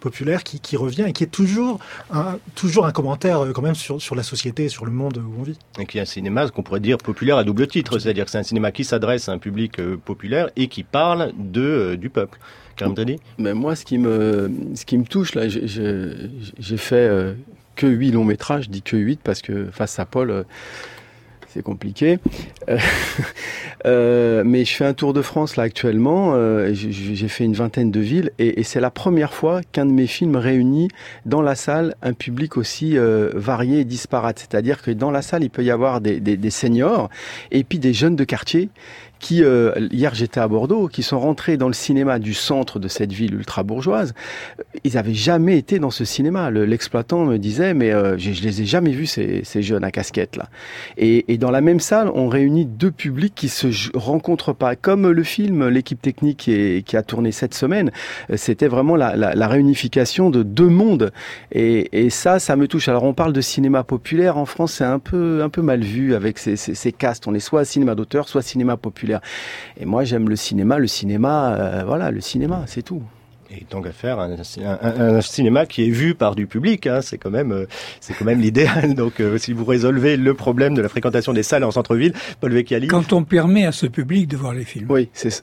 populaire qui revient et qui est toujours un commentaire quand même sur la société, sur le monde où on vit. Et qui est un cinéma, qu'on pourrait dire populaire à double titre, c'est-à-dire que c'est un cinéma qui s'adresse à un public populaire et qui parle du peuple. Karim Dreddi ? Mais moi, ce qui me touche, là, j'ai fait que 8 longs métrages, je dis que 8 parce que face à Paul, c'est compliqué. Mais je fais un tour de France là actuellement. J'ai fait une vingtaine de villes et c'est la première fois qu'un de mes films réunit dans la salle un public aussi varié et disparate. C'est-à-dire que dans la salle, il peut y avoir des seniors et puis des jeunes de quartier qui, hier j'étais à Bordeaux, qui sont rentrés dans le cinéma du centre de cette ville ultra-bourgeoise. Ils n'avaient jamais été dans ce cinéma. L'exploitant me disait, mais je les ai jamais vus, ces jeunes à casquette là. Et dans la même salle, on réunit deux publics qui se rencontrent pas. Comme le film, l'équipe technique qui a tourné cette semaine, c'était vraiment la réunification de deux mondes. Et ça me touche. Alors on parle de cinéma populaire. En France, c'est un peu mal vu avec ces castes. On est soit cinéma d'auteur, soit cinéma populaire. Et moi, j'aime le cinéma. Voilà, le cinéma, c'est tout. Et donc à faire un cinéma qui est vu par du public, hein, c'est quand même l'idéal. Donc si vous résolvez le problème de la fréquentation des salles en centre-ville, Paul Vecchiali. Quand on permet à ce public de voir les films. Oui, c'est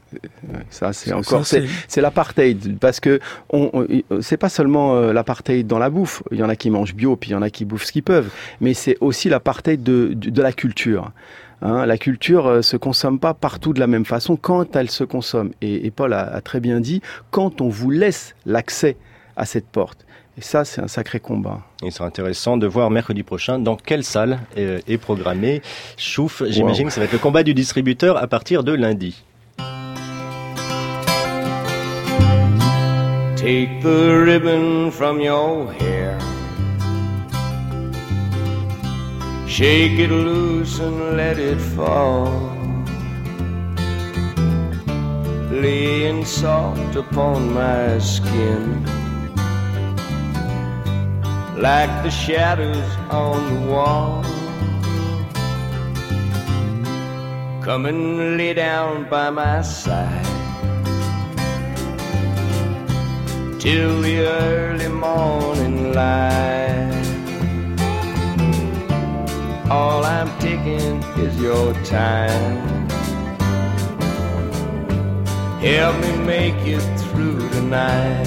l'apartheid, parce que c'est pas seulement l'apartheid dans la bouffe. Il y en a qui mangent bio, puis il y en a qui bouffent ce qu'ils peuvent, mais c'est aussi l'apartheid de la culture. Hein, la culture se consomme pas partout de la même façon quand elle se consomme. Et Paul a très bien dit, quand on vous laisse l'accès à cette porte. Et ça, c'est un sacré combat. Et il sera intéressant de voir mercredi prochain dans quelle salle est programmé Chouf. J'imagine que ça va être le combat du distributeur à partir de lundi. Take the ribbon from your hair. Shake it loose and let it fall, laying soft upon my skin, like the shadows on the wall. Come and lay down by my side till the early morning light. All I'm taking is your time. Help me make it through the night.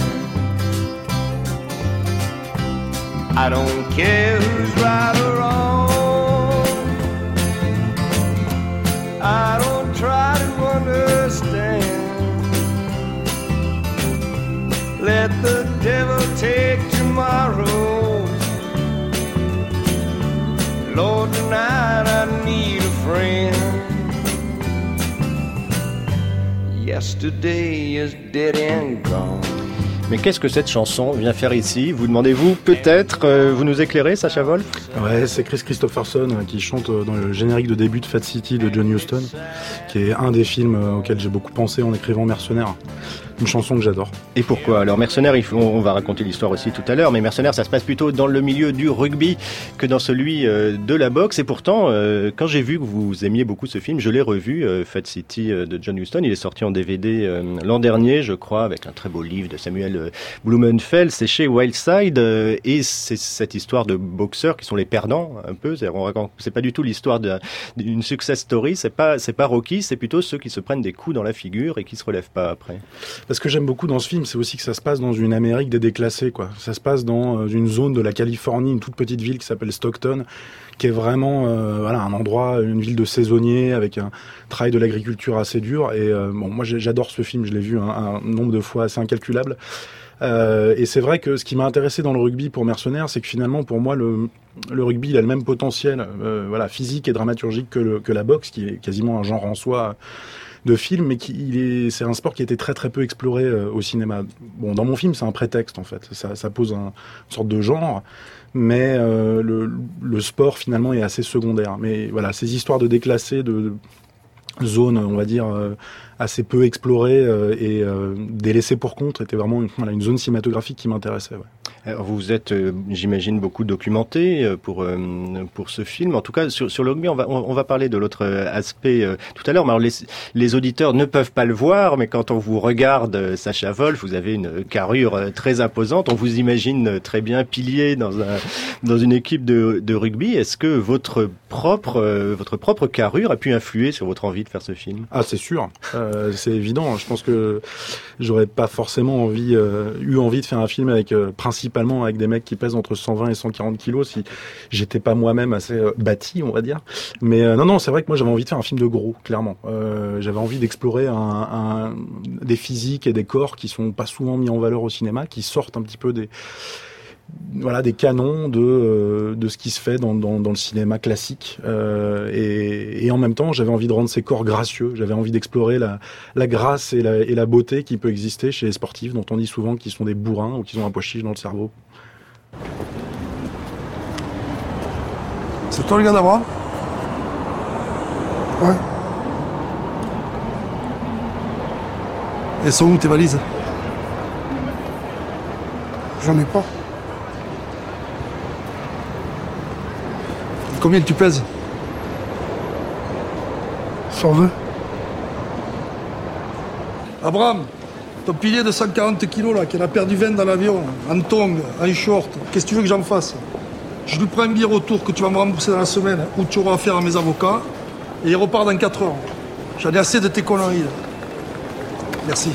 I don't care who's right or wrong. I don't try to understand. Let the devil take tomorrow. Lord, tonight I need a friend. Yesterday is dead and gone. Mais qu'est-ce que cette chanson vient faire ici ? Vous demandez-vous peut-être, vous nous éclairez, Sacha Wolf ? Ouais, c'est Chris Christopherson qui chante dans le générique de début de Fat City de John Huston, qui est un des films auxquels j'ai beaucoup pensé en écrivant Mercenaires. Une chanson que j'adore. Et pourquoi ? Alors Mercenaires, on va raconter l'histoire aussi tout à l'heure, mais Mercenaires, ça se passe plutôt dans le milieu du rugby que dans celui de la boxe. Et pourtant, quand j'ai vu que vous aimiez beaucoup ce film, je l'ai revu, Fat City de John Huston. Il est sorti en DVD l'an dernier, je crois, avec un très beau livre de Samuel Blumenfeld. C'est chez Wildside, et c'est cette histoire de boxeurs qui sont les perdants, un peu. C'est pas du tout l'histoire d'une success story. C'est pas Rocky, c'est plutôt ceux qui se prennent des coups dans la figure et qui se relèvent pas après. Ce que j'aime beaucoup dans ce film, c'est aussi que ça se passe dans une Amérique des déclassés, quoi. Ça se passe dans une zone de la Californie, une toute petite ville qui s'appelle Stockton, qui est vraiment un endroit, une ville de saisonniers avec un travail de l'agriculture assez dur. Et moi j'adore ce film, je l'ai vu un nombre de fois assez incalculable. Et c'est vrai que ce qui m'a intéressé dans le rugby pour Mercenaires, c'est que finalement pour moi le rugby il a le même potentiel physique et dramaturgique que la boxe, qui est quasiment un genre en soi de film, mais c'est un sport qui a été très très peu exploré au cinéma. Bon, dans mon film, c'est un prétexte en fait. Ça pose une sorte de genre, mais le sport finalement est assez secondaire. Mais voilà, ces histoires de déclassés, de zones, on va dire, assez peu explorées et délaissées pour compte, était vraiment une zone cinématographique qui m'intéressait. Ouais. Alors vous êtes, j'imagine, beaucoup documenté pour ce film. En tout cas, sur le rugby, on va parler de l'autre aspect tout à l'heure. Mais alors les auditeurs ne peuvent pas le voir, mais quand on vous regarde, Sacha Wolf, vous avez une carrure très imposante. On vous imagine très bien pilier dans une équipe de rugby. Est-ce que votre propre carrure a pu influer sur votre envie de faire ce film? Ah, c'est sûr, c'est évident. Je pense que j'aurais pas forcément eu envie de faire un film principalement avec des mecs qui pèsent entre 120 et 140 kilos si j'étais pas moi-même assez bâti, on va dire. Mais non, c'est vrai que moi j'avais envie de faire un film de gros, clairement. J'avais envie d'explorer des physiques et des corps qui sont pas souvent mis en valeur au cinéma, qui sortent un petit peu des canons de ce qui se fait dans le cinéma classique, et en même temps j'avais envie de rendre ces corps gracieux. J'avais envie d'explorer la grâce et la beauté qui peut exister chez les sportifs dont on dit souvent qu'ils sont des bourrins ou qu'ils ont un pois chiche dans le cerveau. C'est toi le gars d'abord? Ouais. Elles sont où tes valises? J'en ai pas. Combien tu pèses? 120. Abraham, ton pilier de 140 kilos là, qui en a perdu 20 dans l'avion, en tongs, en short, qu'est-ce que tu veux que j'en fasse? Je lui prends un billet retour que tu vas me rembourser dans la semaine, où tu auras affaire à mes avocats, et il repart dans 4 heures. J'en ai assez de tes conneries. Merci.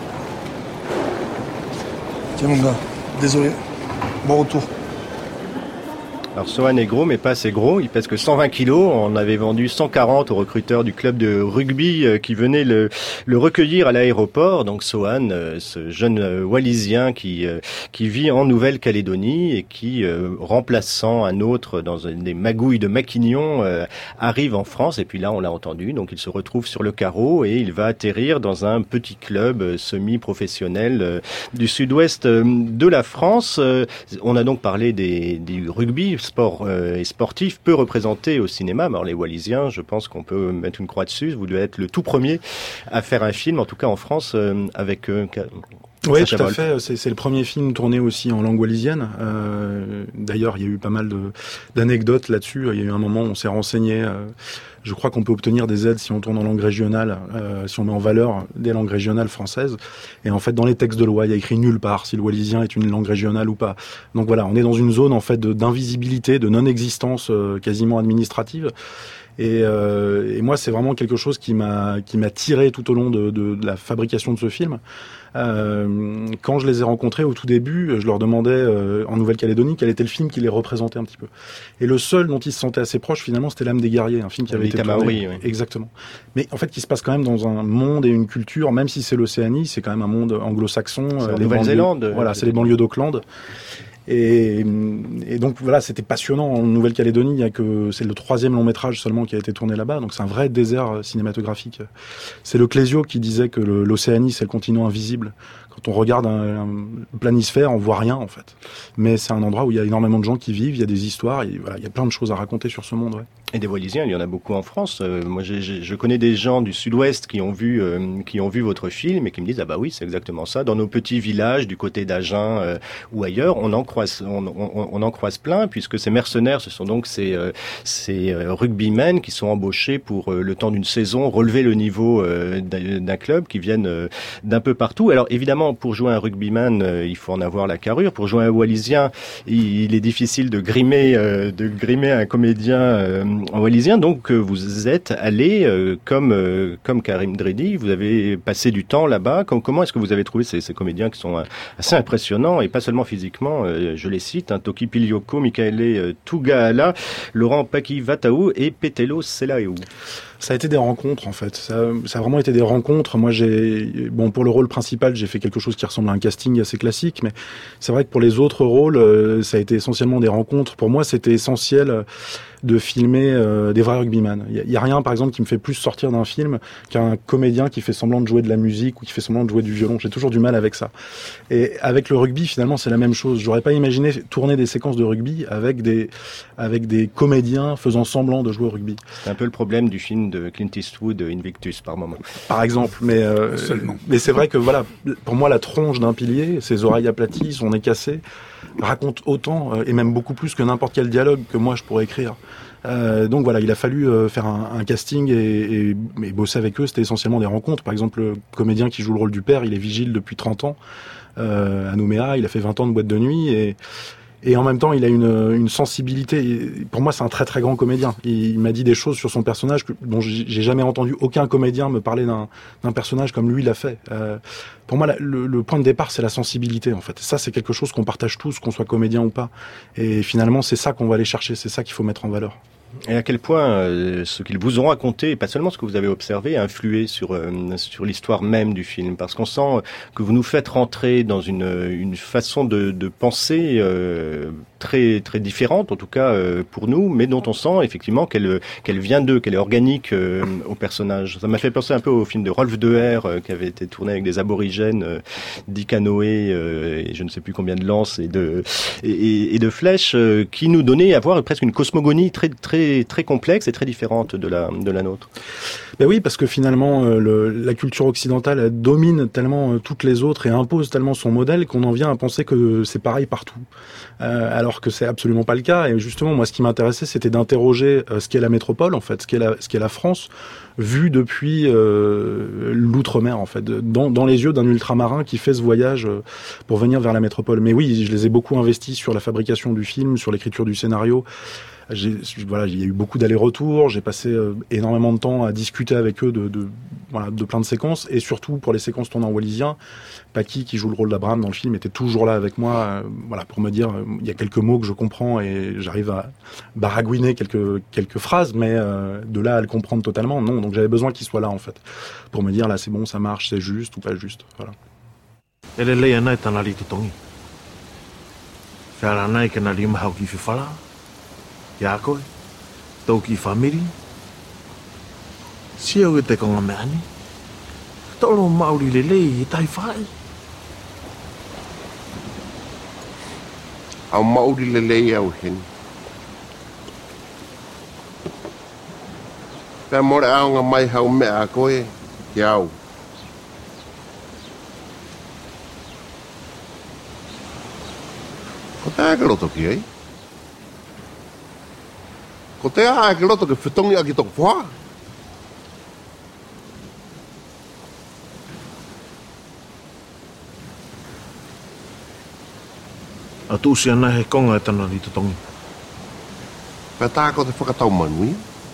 Tiens mon gars, désolé. Bon retour. Alors Sohan est gros, mais pas assez gros. Il pèse que 120 kilos. On avait vendu 140 au recruteur du club de rugby qui venait le recueillir à l'aéroport. Donc Sohan, ce jeune Wallisien qui vit en Nouvelle-Calédonie et qui, remplaçant un autre dans des magouilles de Maquignon, arrive en France. Et puis là, on l'a entendu. Donc il se retrouve sur le carreau et il va atterrir dans un petit club semi-professionnel du sud-ouest de la France. On a donc parlé du rugby, sport et sportif, peu représenté au cinéma. Alors les Wallisiens, je pense qu'on peut mettre une croix dessus. Vous devez être le tout premier à faire un film, en tout cas en France, avec oui, tout à fait. C'est le premier film tourné aussi en langue wallisienne. D'ailleurs, il y a eu pas mal d'anecdotes là-dessus. Il y a eu un moment où on s'est renseigné. Je crois qu'on peut obtenir des aides si on tourne en langue régionale, si on met en valeur des langues régionales françaises. Et en fait, dans les textes de loi, il y a écrit nulle part si le wallisien est une langue régionale ou pas. Donc voilà, on est dans une zone en fait d'invisibilité, de non-existence quasiment administrative. Et moi, c'est vraiment quelque chose qui m'a tiré tout au long de la fabrication de ce film. Quand je les ai rencontrés au tout début, je leur demandais en Nouvelle-Calédonie quel était le film qui les représentait un petit peu. Et le seul dont ils se sentaient assez proches, finalement, c'était L'âme des guerriers, un film qui avait été tourné. Oui. Exactement. Mais en fait, qui se passe quand même dans un monde et une culture, même si c'est l'Océanie, c'est quand même un monde anglo-saxon. Nouvelle-Zélande. Voilà, c'est les banlieues d'Auckland. Et donc voilà, c'était passionnant en Nouvelle-Calédonie. C'est le 3e long métrage seulement qui a été tourné là-bas, donc c'est un vrai désert cinématographique. C'est le Clésio qui disait que l'Océanie c'est le continent invisible. Quand on regarde un planisphère, on voit rien en fait. Mais c'est un endroit où il y a énormément de gens qui vivent, il y a des histoires, et voilà, il y a plein de choses à raconter sur ce monde. Ouais. Et des Wallisiens, il y en a beaucoup en France. Moi, je connais des gens du Sud-Ouest qui ont vu votre film et qui me disent oui, c'est exactement ça. Dans nos petits villages du côté d'Agen ou ailleurs, on en croise plein, puisque ces mercenaires, ce sont donc ces rugbymen qui sont embauchés pour le temps d'une saison relever le niveau d'un club, qui viennent d'un peu partout. Alors évidemment, pour jouer un rugbyman, il faut en avoir la carrure. Pour jouer un Wallisien, il est difficile de grimer un comédien en wallisien. Donc vous êtes allé comme Karim Dridi, vous avez passé du temps là-bas. Comment est-ce que vous avez trouvé ces comédiens qui sont assez impressionnants, et pas seulement physiquement, je les cite, Toki Pilioko, Michaele Tugaala, Laurent Paki-Vataou et Petelo Selaeou. Ça a été des rencontres en fait. Ça a vraiment été des rencontres. Moi, pour le rôle principal, j'ai fait quelque chose qui ressemble à un casting assez classique, mais c'est vrai que pour les autres rôles, ça a été essentiellement des rencontres. Pour moi, c'était essentiel de filmer des vrais rugbyman. Il y a rien, par exemple, qui me fait plus sortir d'un film qu'un comédien qui fait semblant de jouer de la musique ou qui fait semblant de jouer du violon. J'ai toujours du mal avec ça. Et avec le rugby, finalement, c'est la même chose. J'aurais pas imaginé tourner des séquences de rugby avec des comédiens faisant semblant de jouer au rugby. C'est un peu le problème du film de Clint Eastwood, Invictus, par moment. Par exemple, mais c'est vrai que voilà, pour moi, la tronche d'un pilier, ses oreilles aplaties, son nez cassé, raconte autant, et même beaucoup plus que n'importe quel dialogue que moi je pourrais écrire. Donc voilà, il a fallu faire un casting et bosser avec eux. C'était essentiellement des rencontres. Par exemple, le comédien qui joue le rôle du père, il est vigile depuis 30 ans à Nouméa. Il a fait 20 ans de boîte de nuit et en même temps, il a une sensibilité. Pour moi, c'est un très très grand comédien. Il m'a dit des choses sur son personnage dont j'ai jamais entendu aucun comédien me parler d'un personnage comme lui l'a fait. Pour moi, le point de départ, c'est la sensibilité, en fait. Ça, c'est quelque chose qu'on partage tous, qu'on soit comédien ou pas. Et finalement, c'est ça qu'on va aller chercher. C'est ça qu'il faut mettre en valeur. Et à quel point ce qu'ils vous ont raconté, et pas seulement ce que vous avez observé, a influé sur l'histoire même du film. Parce qu'on sent que vous nous faites rentrer dans une façon de penser très très différente, en tout cas pour nous, mais dont on sent effectivement qu'elle vient d'eux, qu'elle est organique au personnage. Ça m'a fait penser un peu au film de Rolf Deher qui avait été tourné avec des aborigènes d'Ikanoé et je ne sais plus combien de lances et de flèches qui nous donnaient à voir presque une cosmogonie très très très complexe et très différente de la nôtre. Ben oui, parce que finalement, la culture occidentale elle domine tellement toutes les autres et impose tellement son modèle qu'on en vient à penser que c'est pareil partout. Alors que c'est absolument pas le cas. Et justement, moi, ce qui m'intéressait, c'était d'interroger ce qu'est la métropole, en fait, ce qu'est la France, vue depuis l'outre-mer, en fait, dans les yeux d'un ultramarin qui fait ce voyage pour venir vers la métropole. Mais oui, je les ai beaucoup investis sur la fabrication du film, sur l'écriture du scénario. Il y a eu beaucoup d'allers-retours, j'ai passé énormément de temps à discuter avec eux de plein de séquences, et surtout pour les séquences tournées en wallisien, Paki, qui joue le rôle d'Abraham dans le film, était toujours là avec moi, pour me dire, il y a quelques mots que je comprends et j'arrive à baragouiner quelques phrases, mais de là à le comprendre totalement, non. Donc j'avais besoin qu'il soit là, en fait, pour me dire, là, c'est bon, ça marche, c'est juste ou pas juste, voilà. Ia koe, tau ki whamiri, sia o te konga me ani, tolo mauri le lei I tai whai. Au mauri le lei au hen. Pea more aonga mai hau mea koe, ki au. Ko te agaloto ki ei? Ko te a ke loto ke whetongi a ki toko wha. A tūsi ana he konga e tana ni tatongi. Pea tā ko te whakatau manui.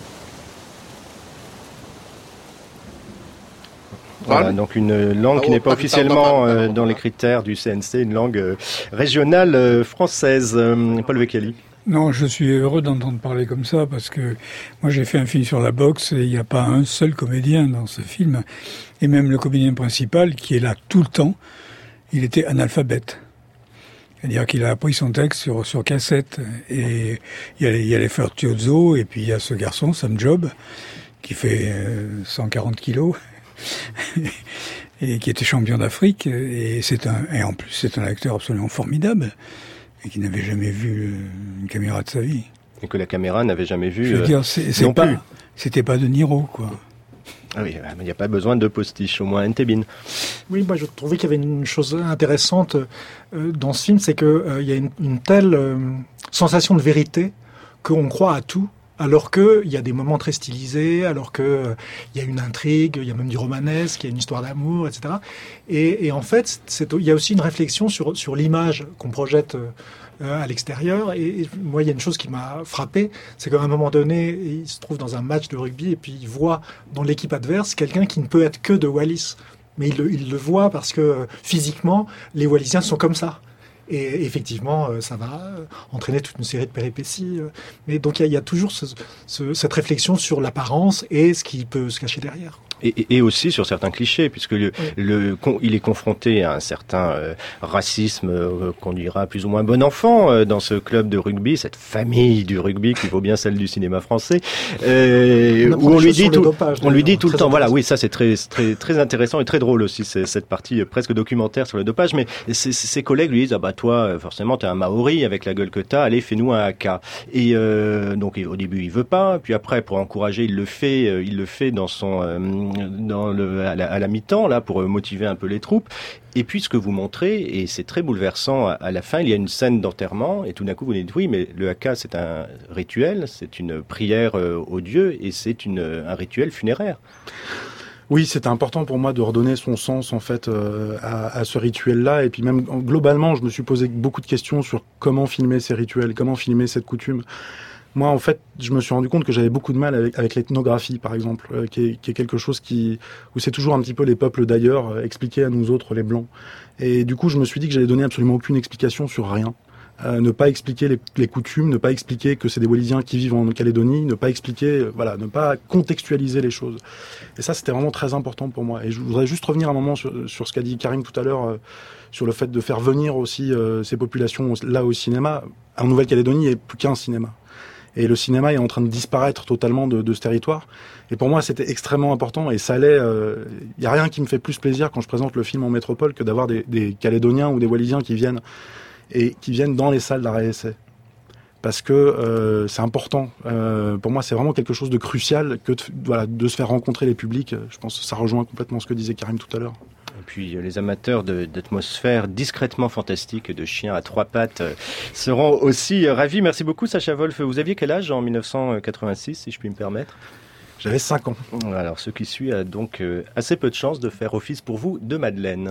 Voilà, donc une langue qui n'est pas officiellement dans les critères du CNC, une langue régionale française. Paul Vecchiali. Non, je suis heureux d'entendre parler comme ça parce que moi j'ai fait un film sur la boxe et il n'y a pas un seul comédien dans ce film. Et même le comédien principal qui est là tout le temps, il était analphabète. C'est-à-dire qu'il a appris son texte sur cassette. Et il y a les Fertiozzo et puis il y a ce garçon, Sam Job, qui fait 140 kilos et qui était champion d'Afrique. Et en plus c'est un acteur absolument formidable. Et qui n'avait jamais vu une caméra de sa vie. Et que la caméra n'avait jamais vu. Je veux dire, c'était pas De Niro, quoi. Ah oui, mais il n'y a pas besoin de postiche, au moins Entebin. Oui, moi je trouvais qu'il y avait une chose intéressante dans ce film, c'est qu'il y a une telle sensation de vérité qu'on croit à tout. Alors qu'il y a des moments très stylisés, alors qu'il y a une intrigue, il y a même du romanesque, il y a une histoire d'amour, etc. Et en fait, il y a aussi une réflexion sur l'image qu'on projette à l'extérieur. Et moi, il y a une chose qui m'a frappé, c'est qu'à un moment donné, il se trouve dans un match de rugby et puis il voit dans l'équipe adverse quelqu'un qui ne peut être que de Wallis. Mais il le voit parce que physiquement, les Wallisiens sont comme ça. Et effectivement, ça va entraîner toute une série de péripéties. Mais donc il y a toujours cette réflexion sur l'apparence et ce qui peut se cacher derrière. Et aussi sur certains clichés, puisque il est confronté à un certain racisme qu'on dira plus ou moins bon enfant dans ce club de rugby, cette famille du rugby qui vaut bien celle du cinéma français, où on lui dit tout le temps, voilà, oui, ça c'est très, très, très intéressant et très drôle aussi, cette partie presque documentaire sur le dopage, mais ses collègues lui disent, ah bah toi, forcément, t'es un Maori avec la gueule que t'as, allez, fais-nous un haka. Et donc au début il veut pas, puis après pour encourager il le fait dans son à la mi-temps là pour motiver un peu les troupes. Et puis ce que vous montrez, et c'est très bouleversant, à la fin il y a une scène d'enterrement et tout d'un coup vous dites oui, mais le haka c'est un rituel, c'est une prière aux dieux et c'est un rituel funéraire. Oui, c'était important pour moi de redonner son sens en fait à ce rituel-là, et puis même globalement, je me suis posé beaucoup de questions sur comment filmer ces rituels, comment filmer cette coutume. Moi, en fait, je me suis rendu compte que j'avais beaucoup de mal avec l'ethnographie, par exemple, qui est quelque chose où c'est toujours un petit peu les peuples d'ailleurs expliqués à nous autres, les Blancs. Et du coup, je me suis dit que j'allais donner absolument aucune explication sur rien. Ne pas expliquer les coutumes, ne pas expliquer que c'est des Wallisiens qui vivent en Calédonie, ne pas expliquer, ne pas contextualiser les choses. Et ça, c'était vraiment très important pour moi. Et je voudrais juste revenir un moment sur ce qu'a dit Karim tout à l'heure, sur le fait de faire venir aussi ces populations là au cinéma. En Nouvelle-Calédonie, il n'y a plus qu'un cinéma. Et le cinéma est en train de disparaître totalement de ce territoire. Et pour moi, c'était extrêmement important. Et ça allait. Il n'y a rien qui me fait plus plaisir quand je présente le film en métropole que d'avoir des Calédoniens ou des Wallisiens qui viennent dans les salles d'arrêt-essai. Parce que c'est important. Pour moi, c'est vraiment quelque chose de crucial que de se faire rencontrer les publics. Je pense que ça rejoint complètement ce que disait Karim tout à l'heure. Et puis les amateurs d'atmosphère discrètement fantastique, de chiens à trois pattes, seront aussi ravis. Merci beaucoup Sacha Wolf. Vous aviez quel âge en 1986, si je puis me permettre ? J'avais 5 ans. Alors ce qui suit a donc assez peu de chances de faire office pour vous de Madeleine.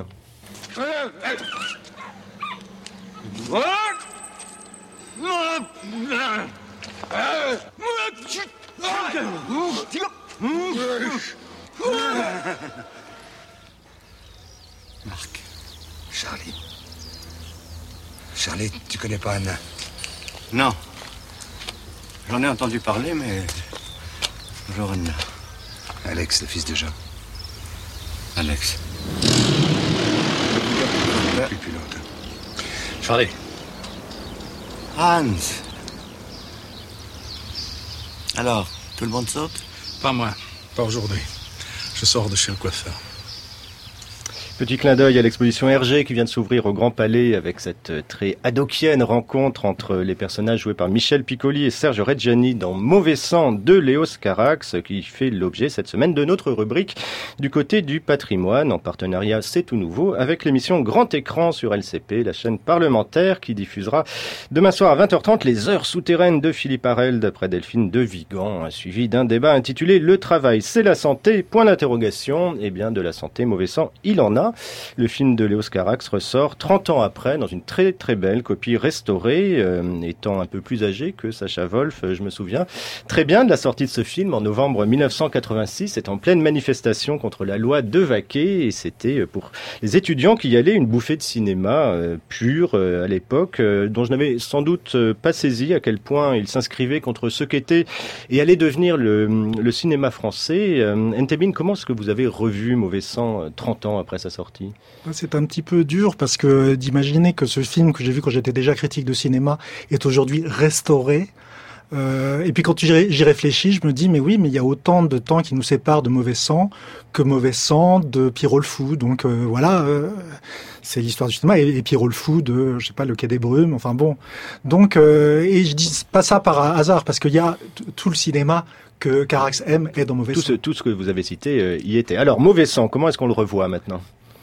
Marc, Charlie, tu connais pas Anna? Non. J'en ai entendu parler, mais... Bonjour Anna. Alex, le fils de Jean. Alex. Depuis longtemps. Charlie. Hans. Alors, tout le monde saute? Pas moi, pas aujourd'hui. Je sors de chez le coiffeur. Petit clin d'œil à l'exposition Hergé qui vient de s'ouvrir au Grand Palais avec cette très hadockienne rencontre entre les personnages joués par Michel Piccoli et Serge Reggiani dans Mauvais sang de Léos Carax, qui fait l'objet cette semaine de notre rubrique du côté du patrimoine en partenariat C'est tout nouveau avec l'émission Grand Écran sur LCP, la chaîne parlementaire qui diffusera demain soir à 20h30 les heures souterraines de Philippe Harel d'après Delphine de Vigan, suivi d'un débat intitulé Le travail c'est la santé, point d'interrogation. Eh bien de la santé, mauvais sang, il en a. Le film de Léos Carax ressort 30 ans après dans une très très belle copie restaurée, étant un peu plus âgé que Sacha Wolf, je me souviens très bien de la sortie de ce film en novembre 1986. C'est en pleine manifestation contre la loi de Vaquet et c'était pour les étudiants qui y allaient une bouffée de cinéma pure à l'époque, dont je n'avais sans doute pas saisi à quel point il s'inscrivait contre ce qu'était et allait devenir le cinéma français. Ntebin, comment est-ce que vous avez revu Mauvais sang 30 ans après sa sortie? C'est un petit peu dur parce que d'imaginer que ce film que j'ai vu quand j'étais déjà critique de cinéma est aujourd'hui restauré. Et puis quand j'y réfléchis, je me dis mais oui, mais il y a autant de temps qui nous sépare de Mauvais sang que Mauvais sang de Pierrot le Fou. Donc c'est l'histoire du cinéma et Pierrot le Fou de je sais pas le Quai des Brumes. Enfin bon, donc et je dis pas ça par hasard parce qu'il y a tout le cinéma que Carax aime est dans Mauvais sang. Tout ce que vous avez cité y était. Alors Mauvais sang, comment est-ce qu'on le revoit maintenant?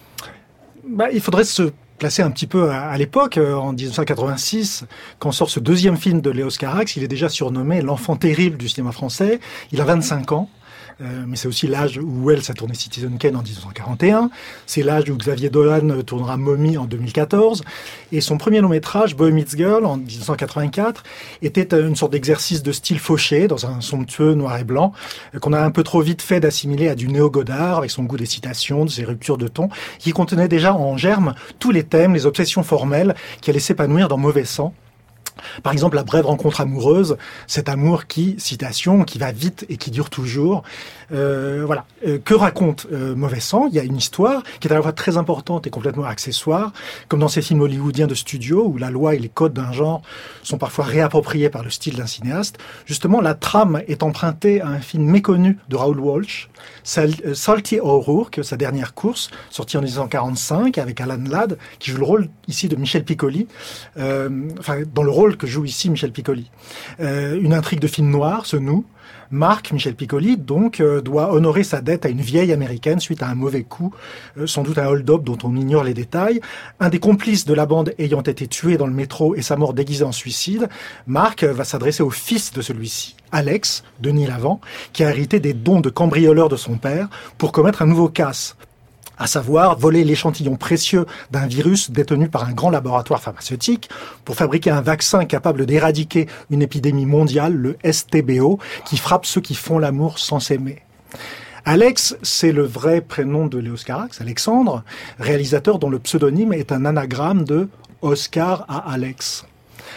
Il faudrait se placer un petit peu à l'époque, en 1986, quand sort ce deuxième film de Léos Carax. Il est déjà surnommé l'enfant terrible du cinéma français. Il a 25 ans. Mais c'est aussi l'âge où Wells a tourné Citizen Kane en 1941. C'est l'âge où Xavier Dolan tournera Mommy en 2014. Et son premier long-métrage, Boy Meets Girl, en 1984, était une sorte d'exercice de style fauché, dans un somptueux noir et blanc, qu'on a un peu trop vite fait d'assimiler à du néo-Godard, avec son goût des citations, de ses ruptures de ton, qui contenait déjà en germe tous les thèmes, les obsessions formelles qui allaient s'épanouir dans Mauvais sang. Par exemple, la brève rencontre amoureuse, cet amour qui, citation, qui va vite et qui dure toujours. Voilà. Que raconte Mauvais Sang? Il y a une histoire qui est à la fois très importante et complètement accessoire, comme dans ces films hollywoodiens de studio où la loi et les codes d'un genre sont parfois réappropriés par le style d'un cinéaste. Justement, la trame est empruntée à un film méconnu de Raoul Walsh, Salty O'Rourke, sa dernière course, sorti en 1945 avec Alan Ladd, qui joue le rôle ici de Michel Piccoli, dans le rôle que joue ici Michel Piccoli. Une intrigue de film noir se noue. Marc, Michel Piccoli, donc, doit honorer sa dette à une vieille américaine suite à un mauvais coup, sans doute un hold-up dont on ignore les détails. Un des complices de la bande ayant été tué dans le métro et sa mort déguisée en suicide, Marc va s'adresser au fils de celui-ci, Alex, Denis Lavant, qui a hérité des dons de cambrioleur de son père pour commettre un nouveau casse. À savoir voler l'échantillon précieux d'un virus détenu par un grand laboratoire pharmaceutique pour fabriquer un vaccin capable d'éradiquer une épidémie mondiale, le STBO, qui frappe ceux qui font l'amour sans s'aimer. Alex, c'est le vrai prénom de Léos Carax, Alexandre, réalisateur dont le pseudonyme est un anagramme de Oscar à Alex.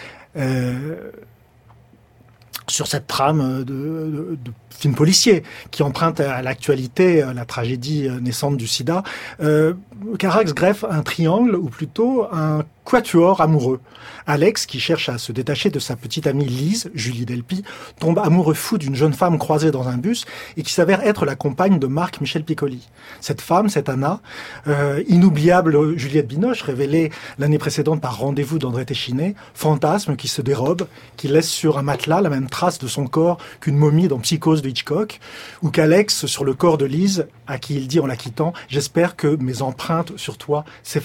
Sur cette trame de film policier qui emprunte à l'actualité la tragédie naissante du sida, Carax greffe un triangle, ou plutôt un quatuor amoureux. Alex, qui cherche à se détacher de sa petite amie Lise, Julie Delpy, tombe amoureux fou d'une jeune femme croisée dans un bus et qui s'avère être la compagne de Marc Michel Piccoli. Cette femme, c'est Anna, inoubliable Juliette Binoche, révélée l'année précédente par Rendez-vous d'André Téchiné, fantasme qui se dérobe, qui laisse sur un matelas la même trace de son corps qu'une momie dans Psychose de Hitchcock, ou qu'Alex, sur le corps de Lise, à qui il dit en la quittant « J'espère que mes empreintes sur toi s'effaceront ».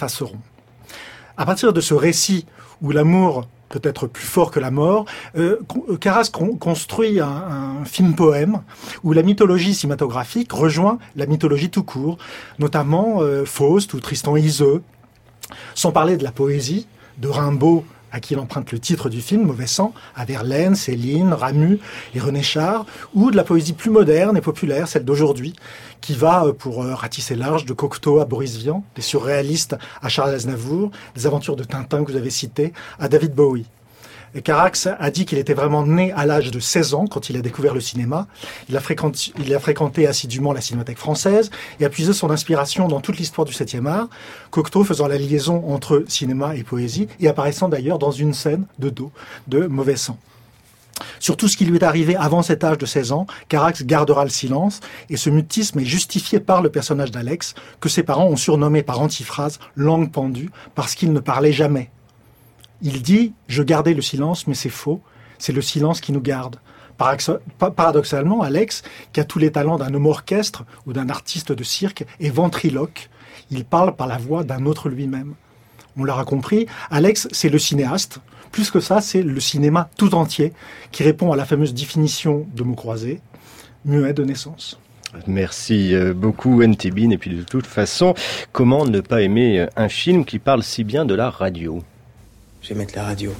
À partir de ce récit où l'amour peut être plus fort que la mort, Carax construit un film-poème où la mythologie cinématographique rejoint la mythologie tout court, notamment Faust ou Tristan et Iseult, sans parler de la poésie de Rimbaud, à qui il emprunte le titre du film, Mauvais Sang, à Verlaine, Céline, Ramu et René Char, ou de la poésie plus moderne et populaire, celle d'aujourd'hui, qui va, pour ratisser large, de Cocteau à Boris Vian, des surréalistes à Charles Aznavour, des aventures de Tintin que vous avez citées, à David Bowie. Et Carax a dit qu'il était vraiment né à l'âge de 16 ans quand il a découvert le cinéma. Il a fréquenté assidûment la Cinémathèque française et a puisé son inspiration dans toute l'histoire du 7e art, Cocteau faisant la liaison entre cinéma et poésie et apparaissant d'ailleurs dans une scène de dos de Mauvais Sang. Sur tout ce qui lui est arrivé avant cet âge de 16 ans, Carax gardera le silence et ce mutisme est justifié par le personnage d'Alex que ses parents ont surnommé par antiphrase « langue pendue » parce qu'il ne parlait jamais. Il dit « Je gardais le silence, mais c'est faux. C'est le silence qui nous garde. » Paradoxalement, Alex, qui a tous les talents d'un homme orchestre ou d'un artiste de cirque, est ventriloque. Il parle par la voix d'un autre lui-même. On l'aura compris, Alex, c'est le cinéaste. Plus que ça, c'est le cinéma tout entier qui répond à la fameuse définition de mots croisés, muet de naissance. Merci beaucoup NTB. Et puis de toute façon, comment ne pas aimer un film qui parle si bien de la radio ? Je vais mettre la radio.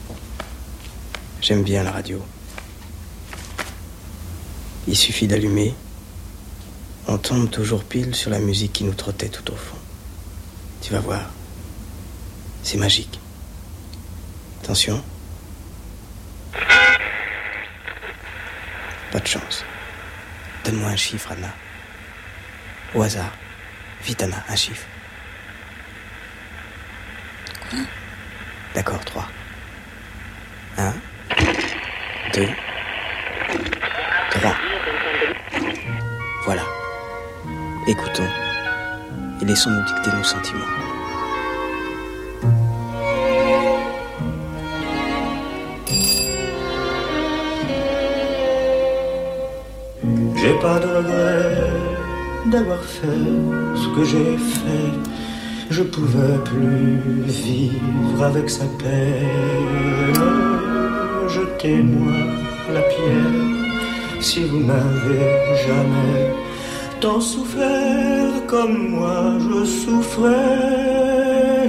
J'aime bien la radio. Il suffit d'allumer. On tombe toujours pile sur la musique qui nous trottait tout au fond. Tu vas voir. C'est magique. Attention. Pas de chance. Donne-moi un chiffre, Anna. Au hasard. Vite, Anna, un chiffre. Quoi ? D'accord, 3. 1, 2, 3. Voilà. Écoutons et laissons-nous dicter nos sentiments. J'ai pas de regret d'avoir fait ce que j'ai fait. Je pouvais plus vivre avec sa peine. Jetez-moi la pierre si vous n'avez jamais tant souffert comme moi je souffrais.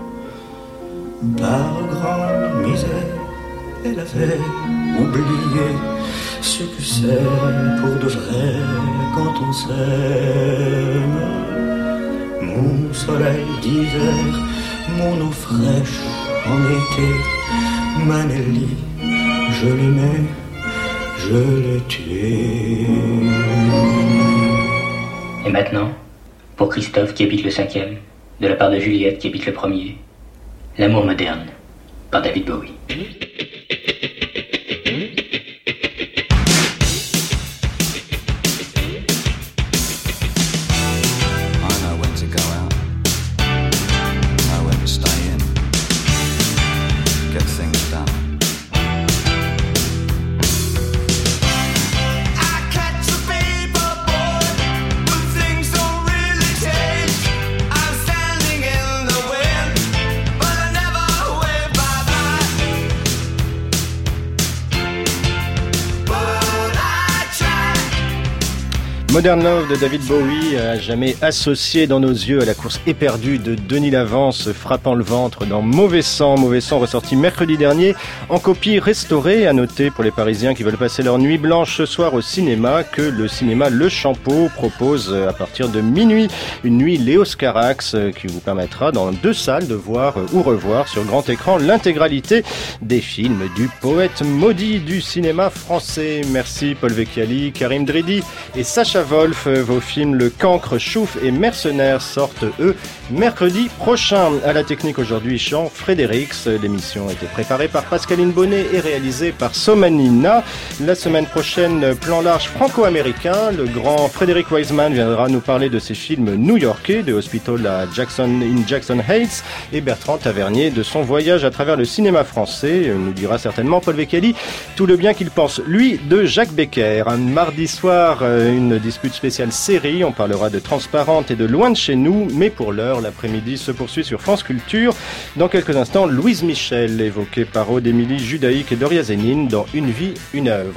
Par grande misère, elle avait oublié ce que c'est pour de vrai quand on s'aime. Mon soleil d'hiver, mon eau fraîche en été, ma Nelly, je l'aimais, je l'ai tué. Et maintenant, pour Christophe qui habite le 5e, de la part de Juliette qui habite le 1er, L'amour moderne, par David Bowie. Modern Love de David Bowie, à jamais associé dans nos yeux à la course éperdue de Denis Lavance, frappant le ventre dans Mauvais Sang, ressorti mercredi dernier, en copie restaurée. À noter pour les Parisiens qui veulent passer leur nuit blanche ce soir au cinéma que le cinéma Le Champeau propose à partir de minuit une nuit Léos Carax qui vous permettra dans 2 salles de voir ou revoir sur grand écran l'intégralité des films du poète maudit du cinéma français. Merci Paul Vecchiali, Karim Dridi et Sacha Wolf. Vos films Le Cancre, Chouf et Mercenaires sortent eux mercredi prochain. À la technique aujourd'hui, Jean Frédérix. L'émission a été préparée par Pascaline Bonnet et réalisée par Somanina. La semaine prochaine, plan large franco-américain. Le grand Frédéric Wiseman viendra nous parler de ses films new-yorkais, de Hospital à Jackson Heights, et Bertrand Tavernier de son voyage à travers le cinéma français. Nous dira certainement Paul Vecchiali tout le bien qu'il pense, lui, de Jacques Becker. Un mardi soir, une dispute spéciale série. On parlera de Transparente et de Loin de chez nous, mais pour l'heure, l'après-midi se poursuit sur France Culture. Dans quelques instants, Louise Michel, évoquée par Aude Émilie Judaïque et Doria Zénine dans Une vie, une œuvre.